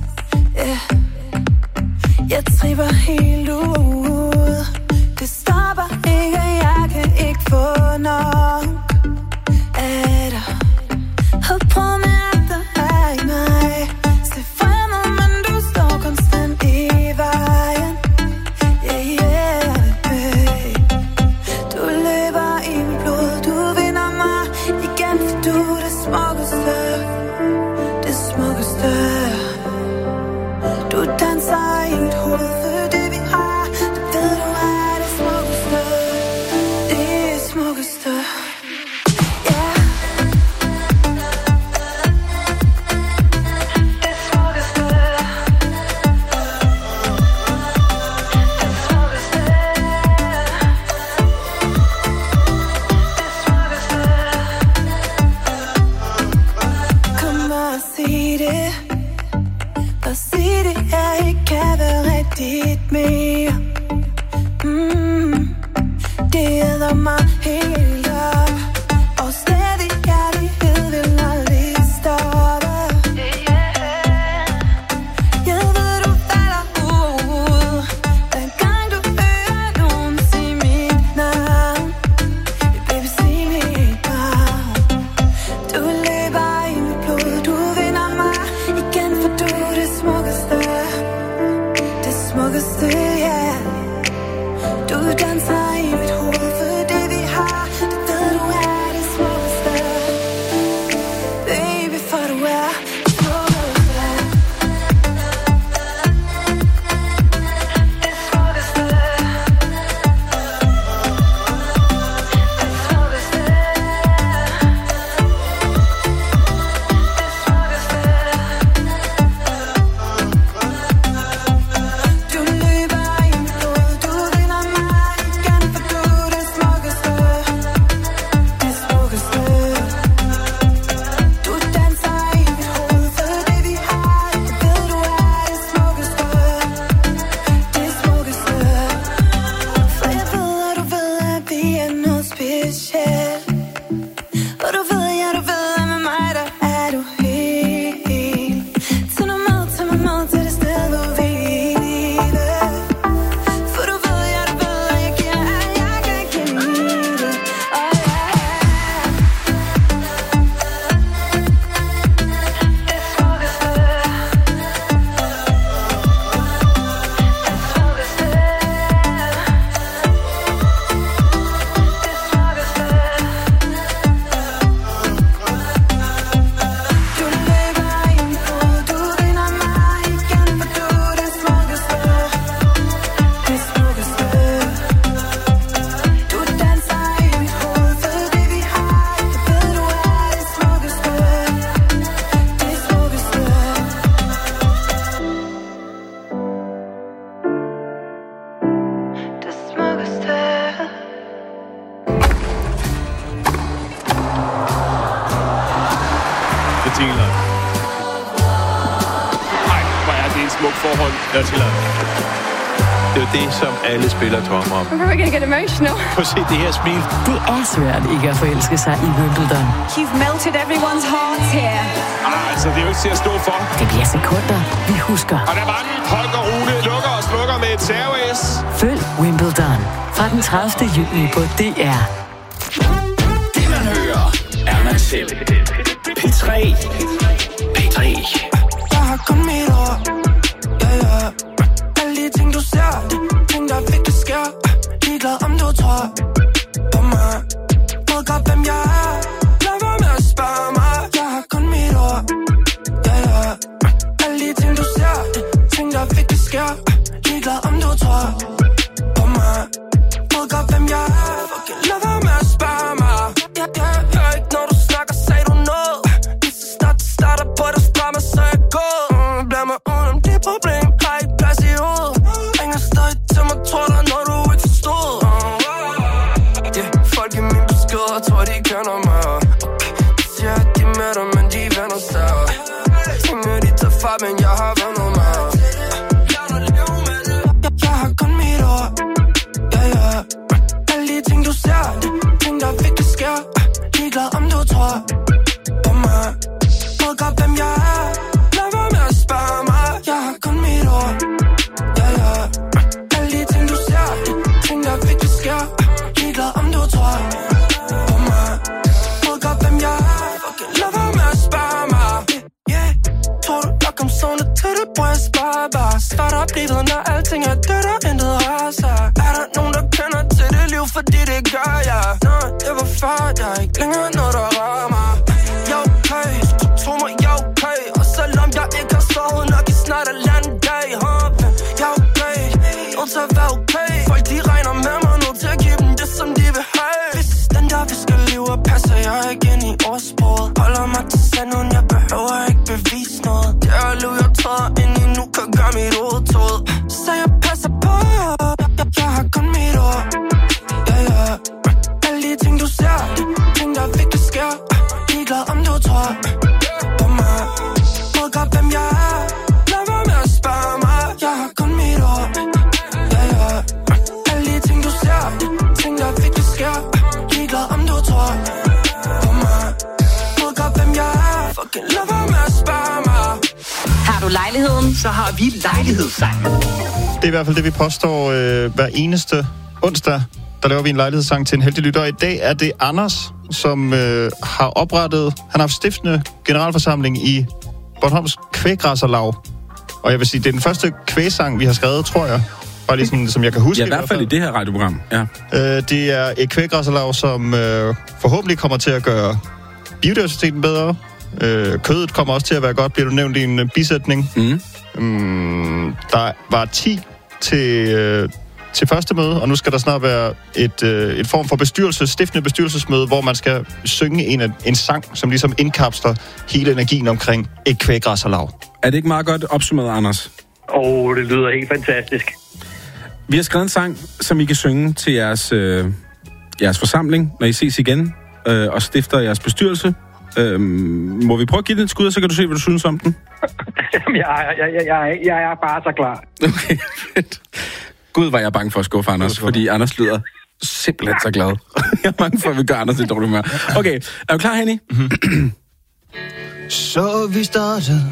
Jeg tripper helt ud. Det stopper ikke, jeg kan ikke få nok af dig. Havde prøvet med andre af mig. Se fremad, men du står konstant i vejen. Du løber i mit blod, du vinder mig igen, for du er det smukkeste. Det smukkeste. Du danser i mit hoved, for det vi har, finder mig helt op. Og stadig kærlighed vil aldrig stoppe. Jeg ved du falder ud, hver gang du hører nogen sige mit navn. Baby, sig mit navn. Du løber i mit blod, du vinder mig igen, for du er det smukkeste. Det smukkeste, ja. Du danser i mit hoved, for det vi har, det ved du er det smukkeste. Baby, for du er det smukkeste. Det smukkeste. Du løber i mit blod, du vinder mig igen, for du er det smukkeste. Det smukkeste. Du danser i mit hoved, for det vi har, det ved du er det smukkeste. Det smukkeste. For jeg ved, og du ved, at vi er noget specielt. Og du ved, ja, du ved, at med mig, der er du helt. Tag mig med til det sted, hvor vi lever. For du ved, ja, du ved, at jeg giver alt, jeg kan give det. Oh yeah. Det smukkeste. Du løber i mit blod, du vinder mig igen, for du er det smukkeste. Det smukkeste. Du danser i mit hoved, for det vi har, det ved du er det smukkeste. Det smukkeste. Det smukkeste. Det tillader. Ej, hvor er det et smukt forhold. Jeg tillader. Det er jo det, som alle spillere drømmer om. I'm probably gonna get emotional. Prøv at se det her smil. Det er svært ikke at forelske sig i Wimbledon. You've melted everyone's hearts here. Altså, det er jo ikke til at stå for. Det bliver sekunder, vi husker. Og der var den. Holger Rune lukker og slukker med et serve-S. Følg Wimbledon fra den 30. juni på DR. Det man hører, er man selv. P3. P3. Jeg har kun mit ord. Ja, ja. Alle de ting, du ser, ting, der virkelig sker. Ligeglad om du tror på mig. Ved godt, hvem jeg er. Lad være med at spørge mig. Jeg har kun mit ord. Ja, ja. Alle de ting, du ser, ting, der virkelig sker. Ligeglad om du tror på mig. Ved godt, hvem jeg er. Lad være med at spørge mig. Jeg hører ikke, når du snakker, sagde du noget. Lige så snart det starter på, der spørger mig, så jeg går. Bland mig udenom det problem, har ikke plads i hovedet. Ringer stadig til mig, tror dig, når du ikke forstod. Folk i min beskeder, tror de kender mig. De siger, at de er med dig, men de vender sig. Tænker, de tager fra, men jeg har vendet mig. Jeg har kun mit ord. Ja, ja. Alle de ting, du ser, ting, der virkelig sker. Ligeglad om du tror på mig. Ved godt, hvem jeg er. Lad være med at spørge mig. Jeg har kun mit ord. Ja, ja. Alle de ting, du ser, ting, der virkelig sker. Ligeglad om du tror på mig. Ved godt, hvem jeg er. Lad være med at spørge mig. Yeah. Tror du nok om sådan til det, bror jeg sparer bare. Start op livet, når alting er dødt og intet rører sig. Er der nogen, der kender til det liv, fordi det gør jeg? Nå, det var før, jeg er ikke længere noget, der rører mig. Jeg er okay, du tro mig, jeg er okay. Og selvom jeg ikke har sovet nok i snart en anden dag, jeg er okay, nødt til at være okay. Folk de regner med mig, nødt til at give dem det, som de vil have. Hvis den der vi skal leve, passer jeg ikke ind i ordsproget. Holder mig til sanden, jeg behøver ikke bevise noget. Det er liv, jeg træder ind i nu, kan gøre mit hoved tåd. Så jeg passer på, jeg har kun mit ord. Ja, ja. Alle de ting, du ser, ting, der virkelig sker. Ligeglad om du tror på mig. Ved godt, hvem jeg er. Lad være med at spørge mig. Jeg har kun mit ord. Ja, ja. lejligheden, så har vi lejlighedssang. Det er i hvert fald det, vi påstår hver eneste onsdag. Der laver vi en lejlighedssang til en heldig lytter. I dag er det Anders, som har oprettet... Han har haft stiftende generalforsamling i Bornholms Kvæggræsserlaug. Og jeg vil sige, det er den første kvægsang, vi har skrevet, tror jeg. Bare lige sådan, som jeg kan huske. Ja, i hvert fald i det her radioprogram, ja. Det er et kvæggræsserlaug, som forhåbentlig kommer til at gøre biodiversiteten bedre. Kødet kommer også til at være godt, bliver du nævnt i en bisætning. Der var 10 til første møde, og nu skal der snart være et form for stiftende bestyrelsesmøde, hvor man skal synge en sang, som ligesom indkapsler hele energien omkring et kvæggræsserlaug. Er det ikke meget godt opsummeret, Anders? Det lyder helt fantastisk. Vi har skrevet en sang, som I kan synge til jeres forsamling, når I ses igen, og stifter jeres bestyrelse. Må vi prøve at give det et skud, så kan du se, hvad du synes om den? Jamen, jeg er bare så klar. Okay, fedt. Gud, var jeg bange for at skuffe Anders, fordi Anders lyder simpelthen så glad. Jeg er bange for, at vi gør Anders lidt dårligt humør. Okay, er du klar, Henny? Så vi startede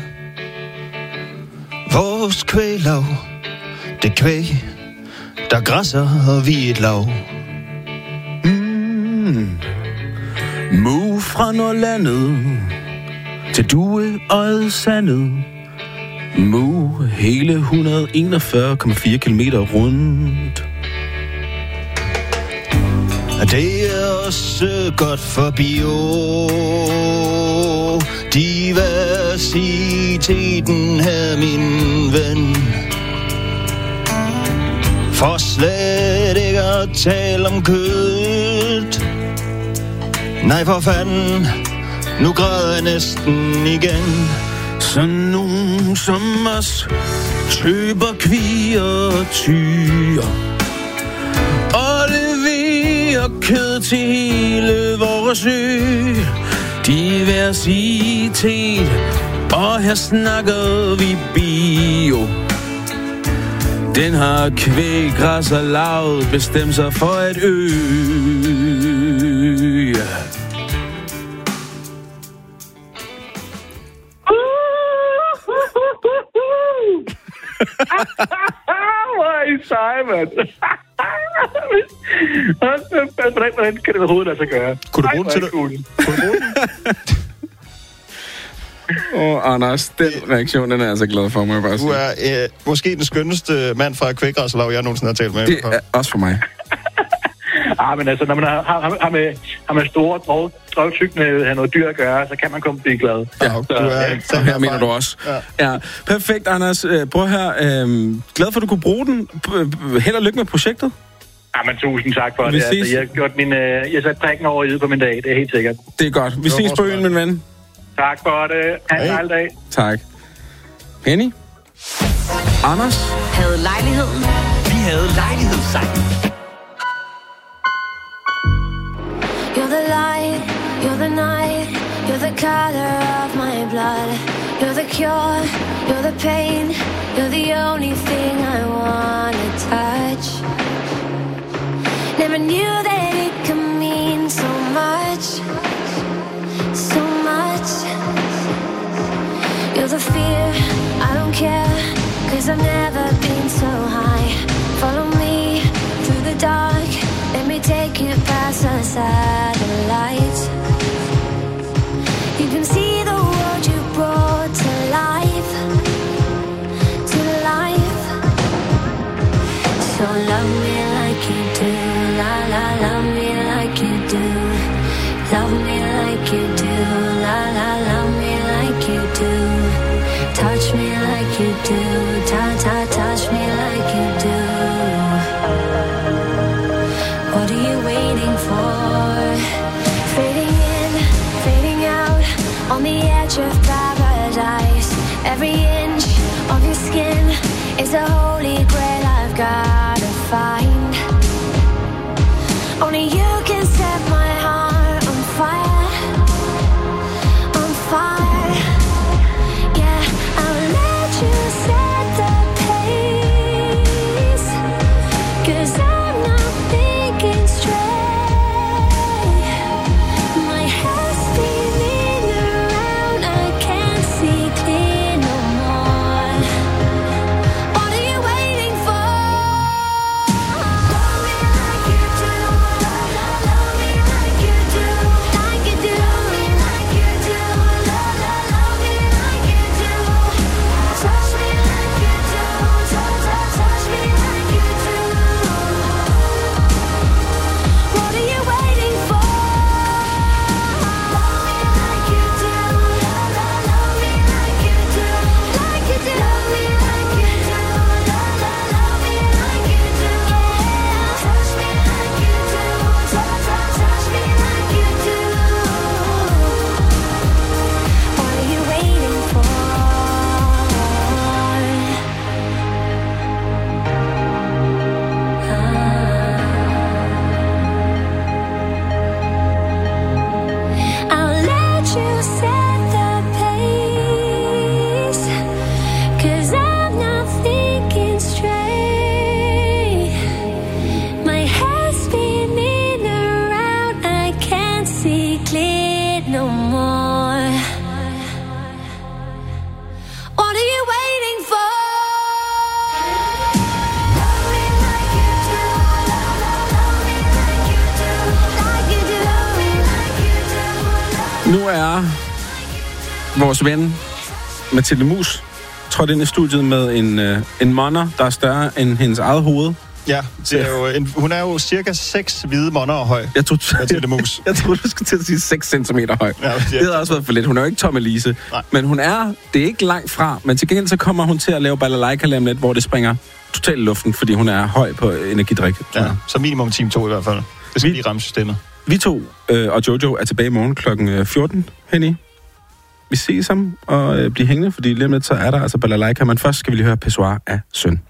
vores kvæglaug. Det kvæg, der græsser vi et laug. Move fra Nordlandet til Due og Sandet. Move hele 141,4 kilometer rundt. Det er også godt for biodiversiteten her, min ven. For slet ikke at tale om kødet. Nej, for fanden, nu græder jeg næsten igen. Så nogen som os køber kvier tyre og leverer kød til hele vores ø. Diversitet, og her snakker vi bio. Den har Kvæggræsserlaug bestemt sig for at Hvor er I seje, mand. Hvordan kan det overhovedet lade sig gøre? Kunne du bruge den til det? Anders, den reaktion, den er jeg så glad for, må jeg bare sige. Du er måske den skønneste mand fra Kvæggræsserlaug, jeg nogensinde har talt med. Det er også for mig. Men altså, når man har med store drøvtykkende have noget dyr at gøre, så kan man komme blive glad. Ja, så her mener du også. Ja, perfekt, Anders. Prøv her. Glad for, at du kunne bruge den. Held og lykke med projektet. Men tusind tak for det. Altså, jeg har gjort jeg sat prikken over i på min dag, det er helt sikkert. Det er godt. Vi ses på øen, min ven. Tak for det. Ha' en dejlig dag. Tak. Penny? Anders? Havde lejligheden. Vi havde lejlighedssangen. You're the light, you're the night, you're the color of my blood. You're the cure, you're the pain, you're the only thing I wanna touch. Never knew that it could mean so much, so much. You're the fear, I don't care, 'cause I've never been so high. Follow me through the dark, let me take you past the satellites. You can see the world you brought to life, to life. So love me like you do, la la, love me like you do. Love me like you do, la la, love me like you do. Touch me like you do, touch me like you do. What are you waiting for? Fading in, fading out, on the edge of paradise. Every inch of your skin is a holy grail I've gotta find. Only you can set my heart on fire. Nu er vores ven Mathilde Mus trådt ind i studiet med en monner, der er større end hendes eget hoved. Ja, det er jo hun er jo cirka 6 hvide monner høj. Mathilde Mus. Jeg troede, du skulle til at sige 6 centimeter høj. Ja, det havde også været for lidt. Hun er jo ikke Tom Elise. Nej. Men det er ikke langt fra. Men til gengæld så kommer hun til at lave balalaika lige om lidt, hvor det springer totalt i luften, fordi hun er høj på energidrik. Ja, så minimum time 2 i hvert fald. Det skal lige ramme systemet. Vi to og Jojo er tilbage i morgen kl. 14, Henny. Vi ses sammen og bliver hængende, fordi lige om lidt så er der altså balalaika. Men først skal vi lige høre Pissoir af Søn.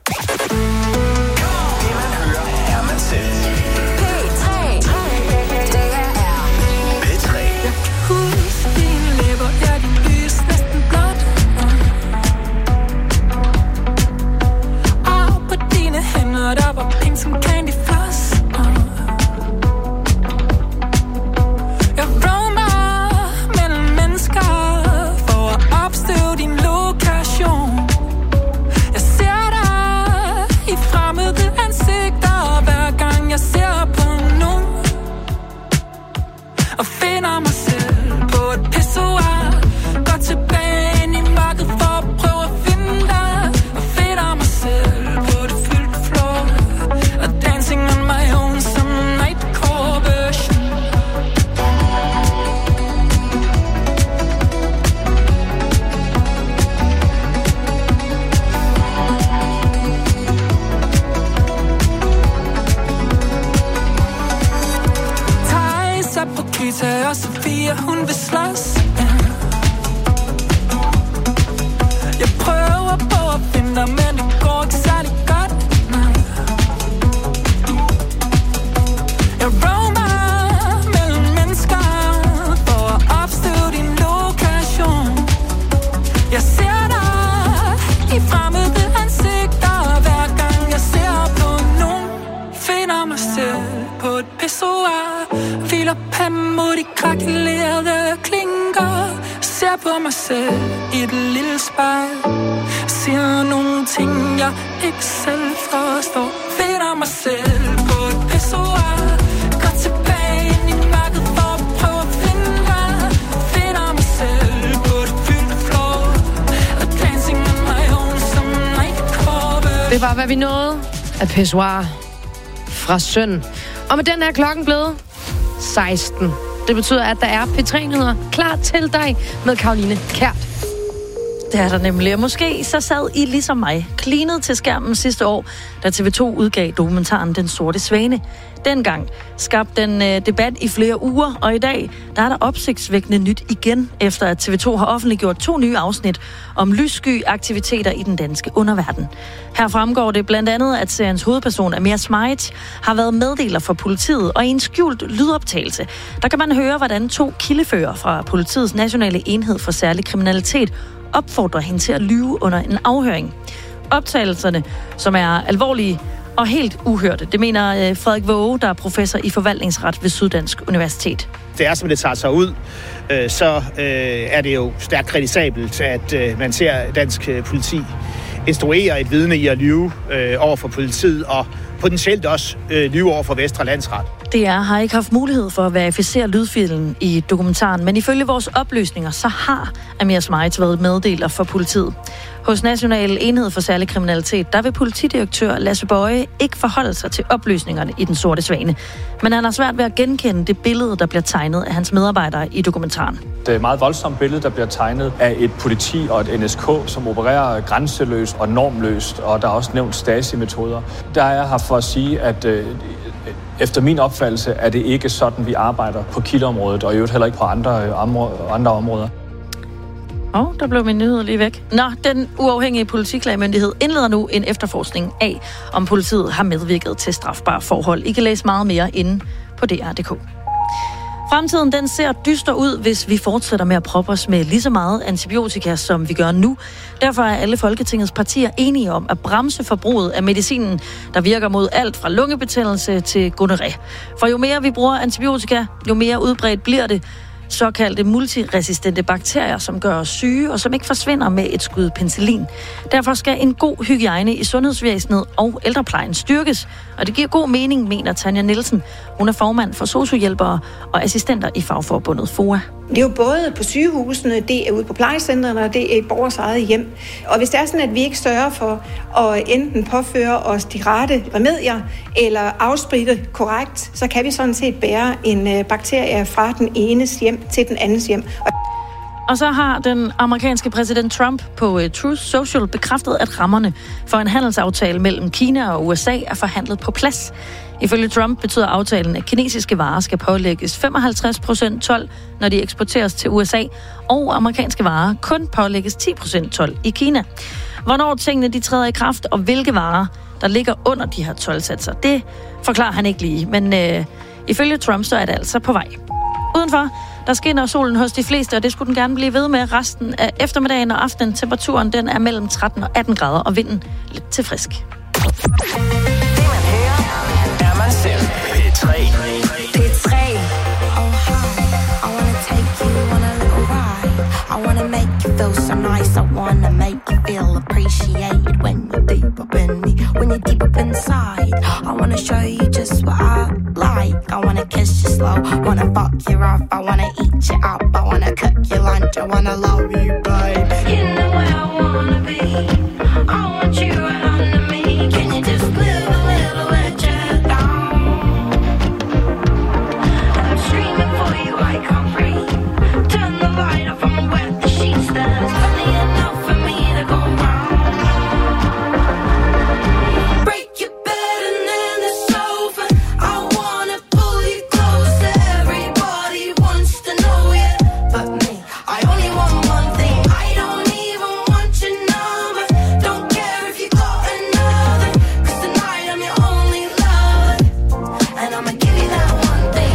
Og Sofia, hun vil slås. Jeg prøver på at finde dig, men det går ikke særlig godt. Nej. Jeg roamer mellem mennesker for at opstøve din lokation. Jeg ser dig i fremmede ansigter, hver gang jeg ser på nogen. Finder mig selv på et pissoir. Filer panden mod de krakelerede klinker. Ser på mig selv i et lille spejl. Siger nogle ting, jeg ikke selv forstår. Finder mig selv på et pissoir. Går tilbage ind i mørket for at prøve at finde dig. Finder mig selv på et fyldt floor. Og dancing on my own some nightclub. Det var, hvad vi nåede af Pissoir fra Søn. Og med den er klokken blevet 16. Det betyder, at der er P3-nyheder klar til dig med Caroline Kjært. Det er der nemlig. Og måske så sad I ligesom mig, klinet til skærmen sidste år, da TV2 udgav dokumentaren Den Sorte Svane. Dengang skabte den debat i flere uger, og i dag der er der opsigtsvækkende nyt igen, efter at TV2 har offentliggjort 2 nye afsnit om lyssky aktiviteter i den danske underverden. Her fremgår det blandt andet, at seriens hovedperson Amir Smait har været meddeler for politiet, og i en skjult lydoptagelse, der kan man høre, hvordan 2 kildefører fra politiets nationale enhed for særlig kriminalitet opfordrer hende til at lyve under en afhøring. Optagelserne, som er alvorlige og helt uhørte, det mener Frederik Våge, der er professor i forvaltningsret ved Syddansk Universitet. Det er, som det tager sig ud, så er det jo stærkt kritisabelt, at man ser dansk politi instruere et vidne i at lyve over for politiet, og potentielt også lyve over for Vestre Landsret. DR har ikke haft mulighed for at verificere lydfilen i dokumentaren, men ifølge vores oplysninger, så har Amir Smait været meddeler for politiet. Hos National Enhed for Særlig Kriminalitet, der vil politidirektør Lasse Bøje ikke forholde sig til oplysningerne i Den Sorte Svane. Men han har svært ved at genkende det billede, der bliver tegnet af hans medarbejdere i dokumentaren. Det er et meget voldsomt billede, der bliver tegnet af et politi og et NSK, som opererer grænseløst og normløst, og der er også nævnt Stasi-metoder. Der er jeg her for at sige, at efter min opfattelse er det ikke sådan, vi arbejder på kildeområdet, og i øvrigt heller ikke på andre områder. Der blev min nyhed lige væk. Den uafhængige politiklagemyndighed indleder nu en efterforskning af, om politiet har medvirket til strafbare forhold. I kan læse meget mere inde på dr.dk. Fremtiden den ser dyster ud, hvis vi fortsætter med at proppe os med lige så meget antibiotika, som vi gør nu. Derfor er alle Folketingets partier enige om at bremse forbruget af medicinen, der virker mod alt fra lungebetændelse til gonorré. For jo mere vi bruger antibiotika, jo mere udbredt bliver det. såkaldte multiresistente bakterier, som gør os syge og som ikke forsvinder med et skud penicillin. Derfor skal en god hygiejne i sundhedsvæsenet og ældreplejen styrkes, og det giver god mening, mener Tanja Nielsen. Hun er formand for sosu-hjælpere og assistenter i fagforbundet FOA. Det er jo både på sygehusene, det er ude på plejecentrene, og det er i borgers eget hjem. Og hvis det er sådan, at vi ikke sørger for at enten påføre os de rette remedier eller afspritte korrekt, så kan vi sådan set bære en bakterie fra den enes hjem til den andens hjem. Og så har den amerikanske præsident Trump på Truth Social bekræftet, at rammerne for en handelsaftale mellem Kina og USA er forhandlet på plads. Ifølge Trump betyder aftalen, at kinesiske varer skal pålægges 55% told, når de eksporteres til USA, og amerikanske varer kun pålægges 10% told i Kina. Hvornår tingene de træder i kraft, og hvilke varer, der ligger under de her toldsatser, det forklarer han ikke lige, men ifølge Trump så er det altså på vej. Udenfor, der skinner solen hos de fleste, og det skulle den gerne blive ved med resten af eftermiddagen og aftenen. Temperaturen den er mellem 13 og 18 grader, og vinden lidt til frisk. Selv P3. P3. Oh hi, I wanna take you on a little ride. I wanna make you feel so nice. I wanna make you feel appreciated when you're deep up in me, when you're deep up inside. I wanna show you just what I like. I wanna kiss you slow, wanna fuck you rough. I wanna eat you up, I wanna cook your lunch. I wanna love you, babe. You know where I wanna be. I want you right under me. Can you just live a little bit? I can't breathe. Turn the light off, I'ma wet the sheets. There's plenty enough for me to go round. Break your bed and then the sofa. I wanna pull you closer. Everybody wants to know you, but me, I only want one thing. I don't even want your number. Don't care if you got another, 'cause tonight I'm your only lover, and I'ma give you that one thing.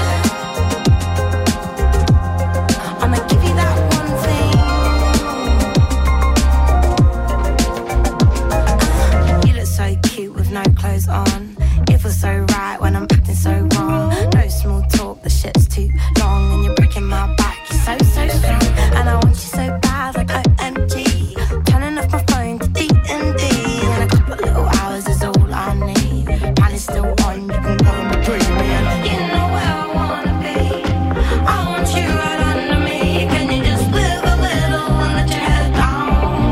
No clothes on. It feels so right when I'm acting so wrong. No small talk, the shit's too long, and you're breaking my back. You're so strong, and I want you so bad, like OMG. Turning off my phone to D&D, and a couple little hours is all I need. Pan is still on, you can go and bring me in. You know where I wanna be. I want you right under me. Can you just live a little and let your head down?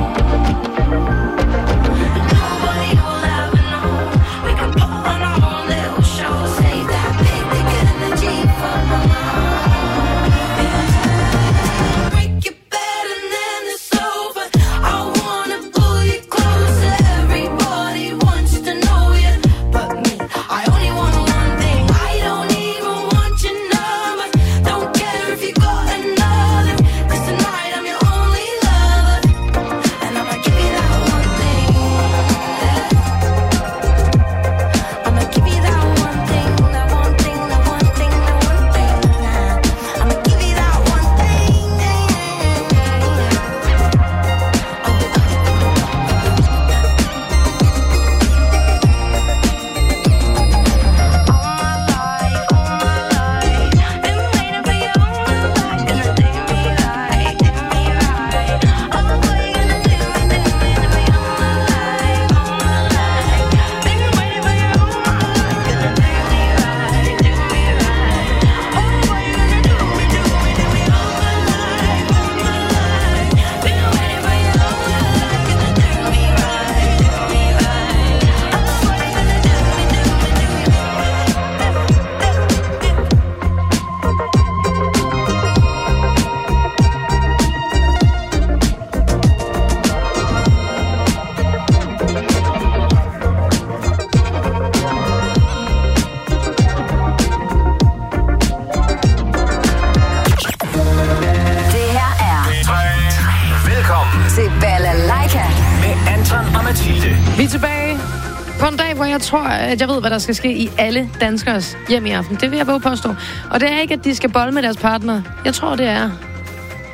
Nobody will ever know. We can put on our own little show. Save that big energy for my mind. Break your bed and then it's over. I wanna pull you closer. Everybody wants to know you, but me, I only want one thing. I don't even want your number. Don't care if you got another, 'cause tonight I'm your only lover, and I'ma give you that one thing. I'ma give you that one thing, that one thing, that one thing, that one thing. I'ma give you that one thing. Det her er Velkommen til Balalaika med Anton og Mathilde. Vi er tilbage på en dag, hvor jeg tror, at jeg ved, hvad der skal ske i alle danskers hjem i aften. Det vil jeg våge påstå. Og det er ikke, at de skal bolle med deres partner. Jeg tror, det er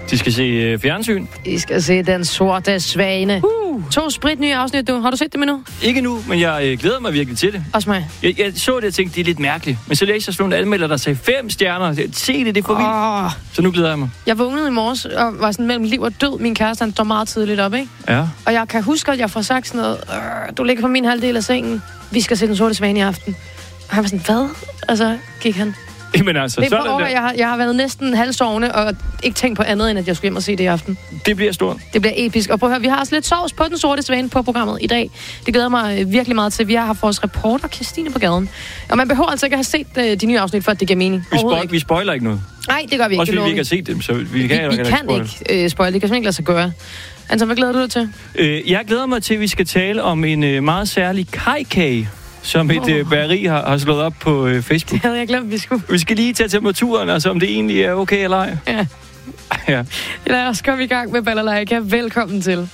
De skal se fjernsyn. I skal se Den Sorte Svane. 2 spritnye afsnit, du. Har du set dem endnu? Ikke nu, men jeg glæder mig virkelig til det. Også mig. Jeg så det og tænkte, det er lidt mærkeligt. Men så læste jeg sådan nogle anmelder, der sagde 5 stjerner. Se det er for vildt. Så nu glæder jeg mig. Jeg vågnede i morges og var sådan mellem liv og død. Min kæreste, han står meget tidligt op, ikke? Ja. Og jeg kan huske, at jeg får sagt sådan noget. Du ligger på min halvdel af sengen. Vi skal se Den Sorte Svane i aften. Og han var sådan, hvad? Og så gik han. Jamen altså, det er på år, jeg har været næsten halvsovende og ikke tænkt på andet, end at jeg skulle hjem og se det i aften. Det bliver stort. Det bliver episk. Og prøv at høre, vi har også lidt sovs på Den Sorte Svane på programmet i dag. Det glæder mig virkelig meget til. Vi har haft vores reporter, Christine, på gaden. Og man behøver altså ikke at have set de nye afsnit, for at det giver mening. Vi spoiler ikke noget. Nej, det gør vi ikke. Også fordi vi ikke har set dem, så vi kan ikke spoil. Det kan simpelthen ikke lade sig gøre. Anton, hvad glæder du dig til? Jeg glæder mig til, at vi skal tale om en meget særlig kajkage, som et bageri har slået op på Facebook. Det havde jeg glemt, vi skulle. Vi skal lige tage temperaturen, altså om det egentlig er okay eller ej. Ja. Ja. Lad os komme i gang med Balalaika. Velkommen til.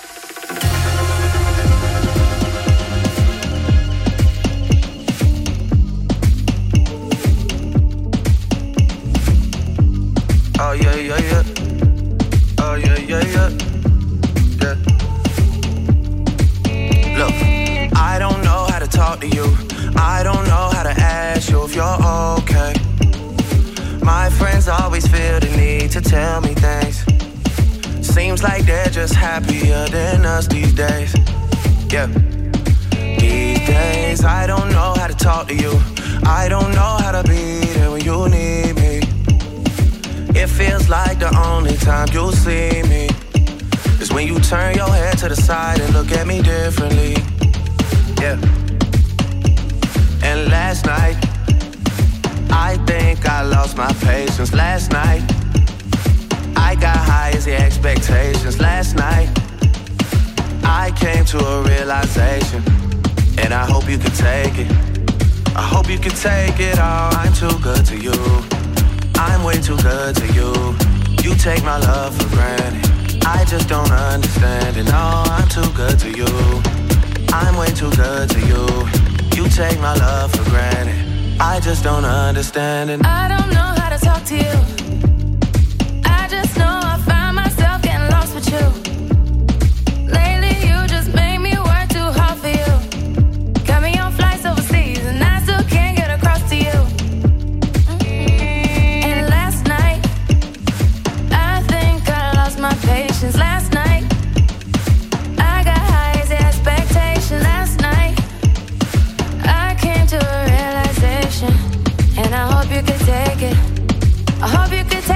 Oh yeah, yeah, yeah. Oh yeah, yeah, yeah. Yeah. Look, I don't know how to talk to you. I don't know how to ask you if you're okay. My friends always feel the need to tell me things. Seems like they're just happier than us these days. Yeah. These days, I don't know how to talk to you. I don't know how to be there when you need me. It feels like the only time you'll see me is when you turn your head to the side and look at me differently. Yeah. And last night, I think I lost my patience. Last night, I got high as the expectations. Last night, I came to a realization, and I hope you can take it. I hope you can take it all. I'm too good to you. I'm way too good to you. You take my love for granted. I just don't understand it. No, I'm too good to you. I'm way too good to you. You take my love for granted. I just don't understand it. I don't know how to talk to you. I just know I find myself getting lost with you. Lately you just make me work too hard for you. Got me on flights overseas and I still can't get across to you. And last night, I think I lost my patience. Last night, I got high as the expectation. Last night, I came to a realization, and I hope you could take it. I hope you could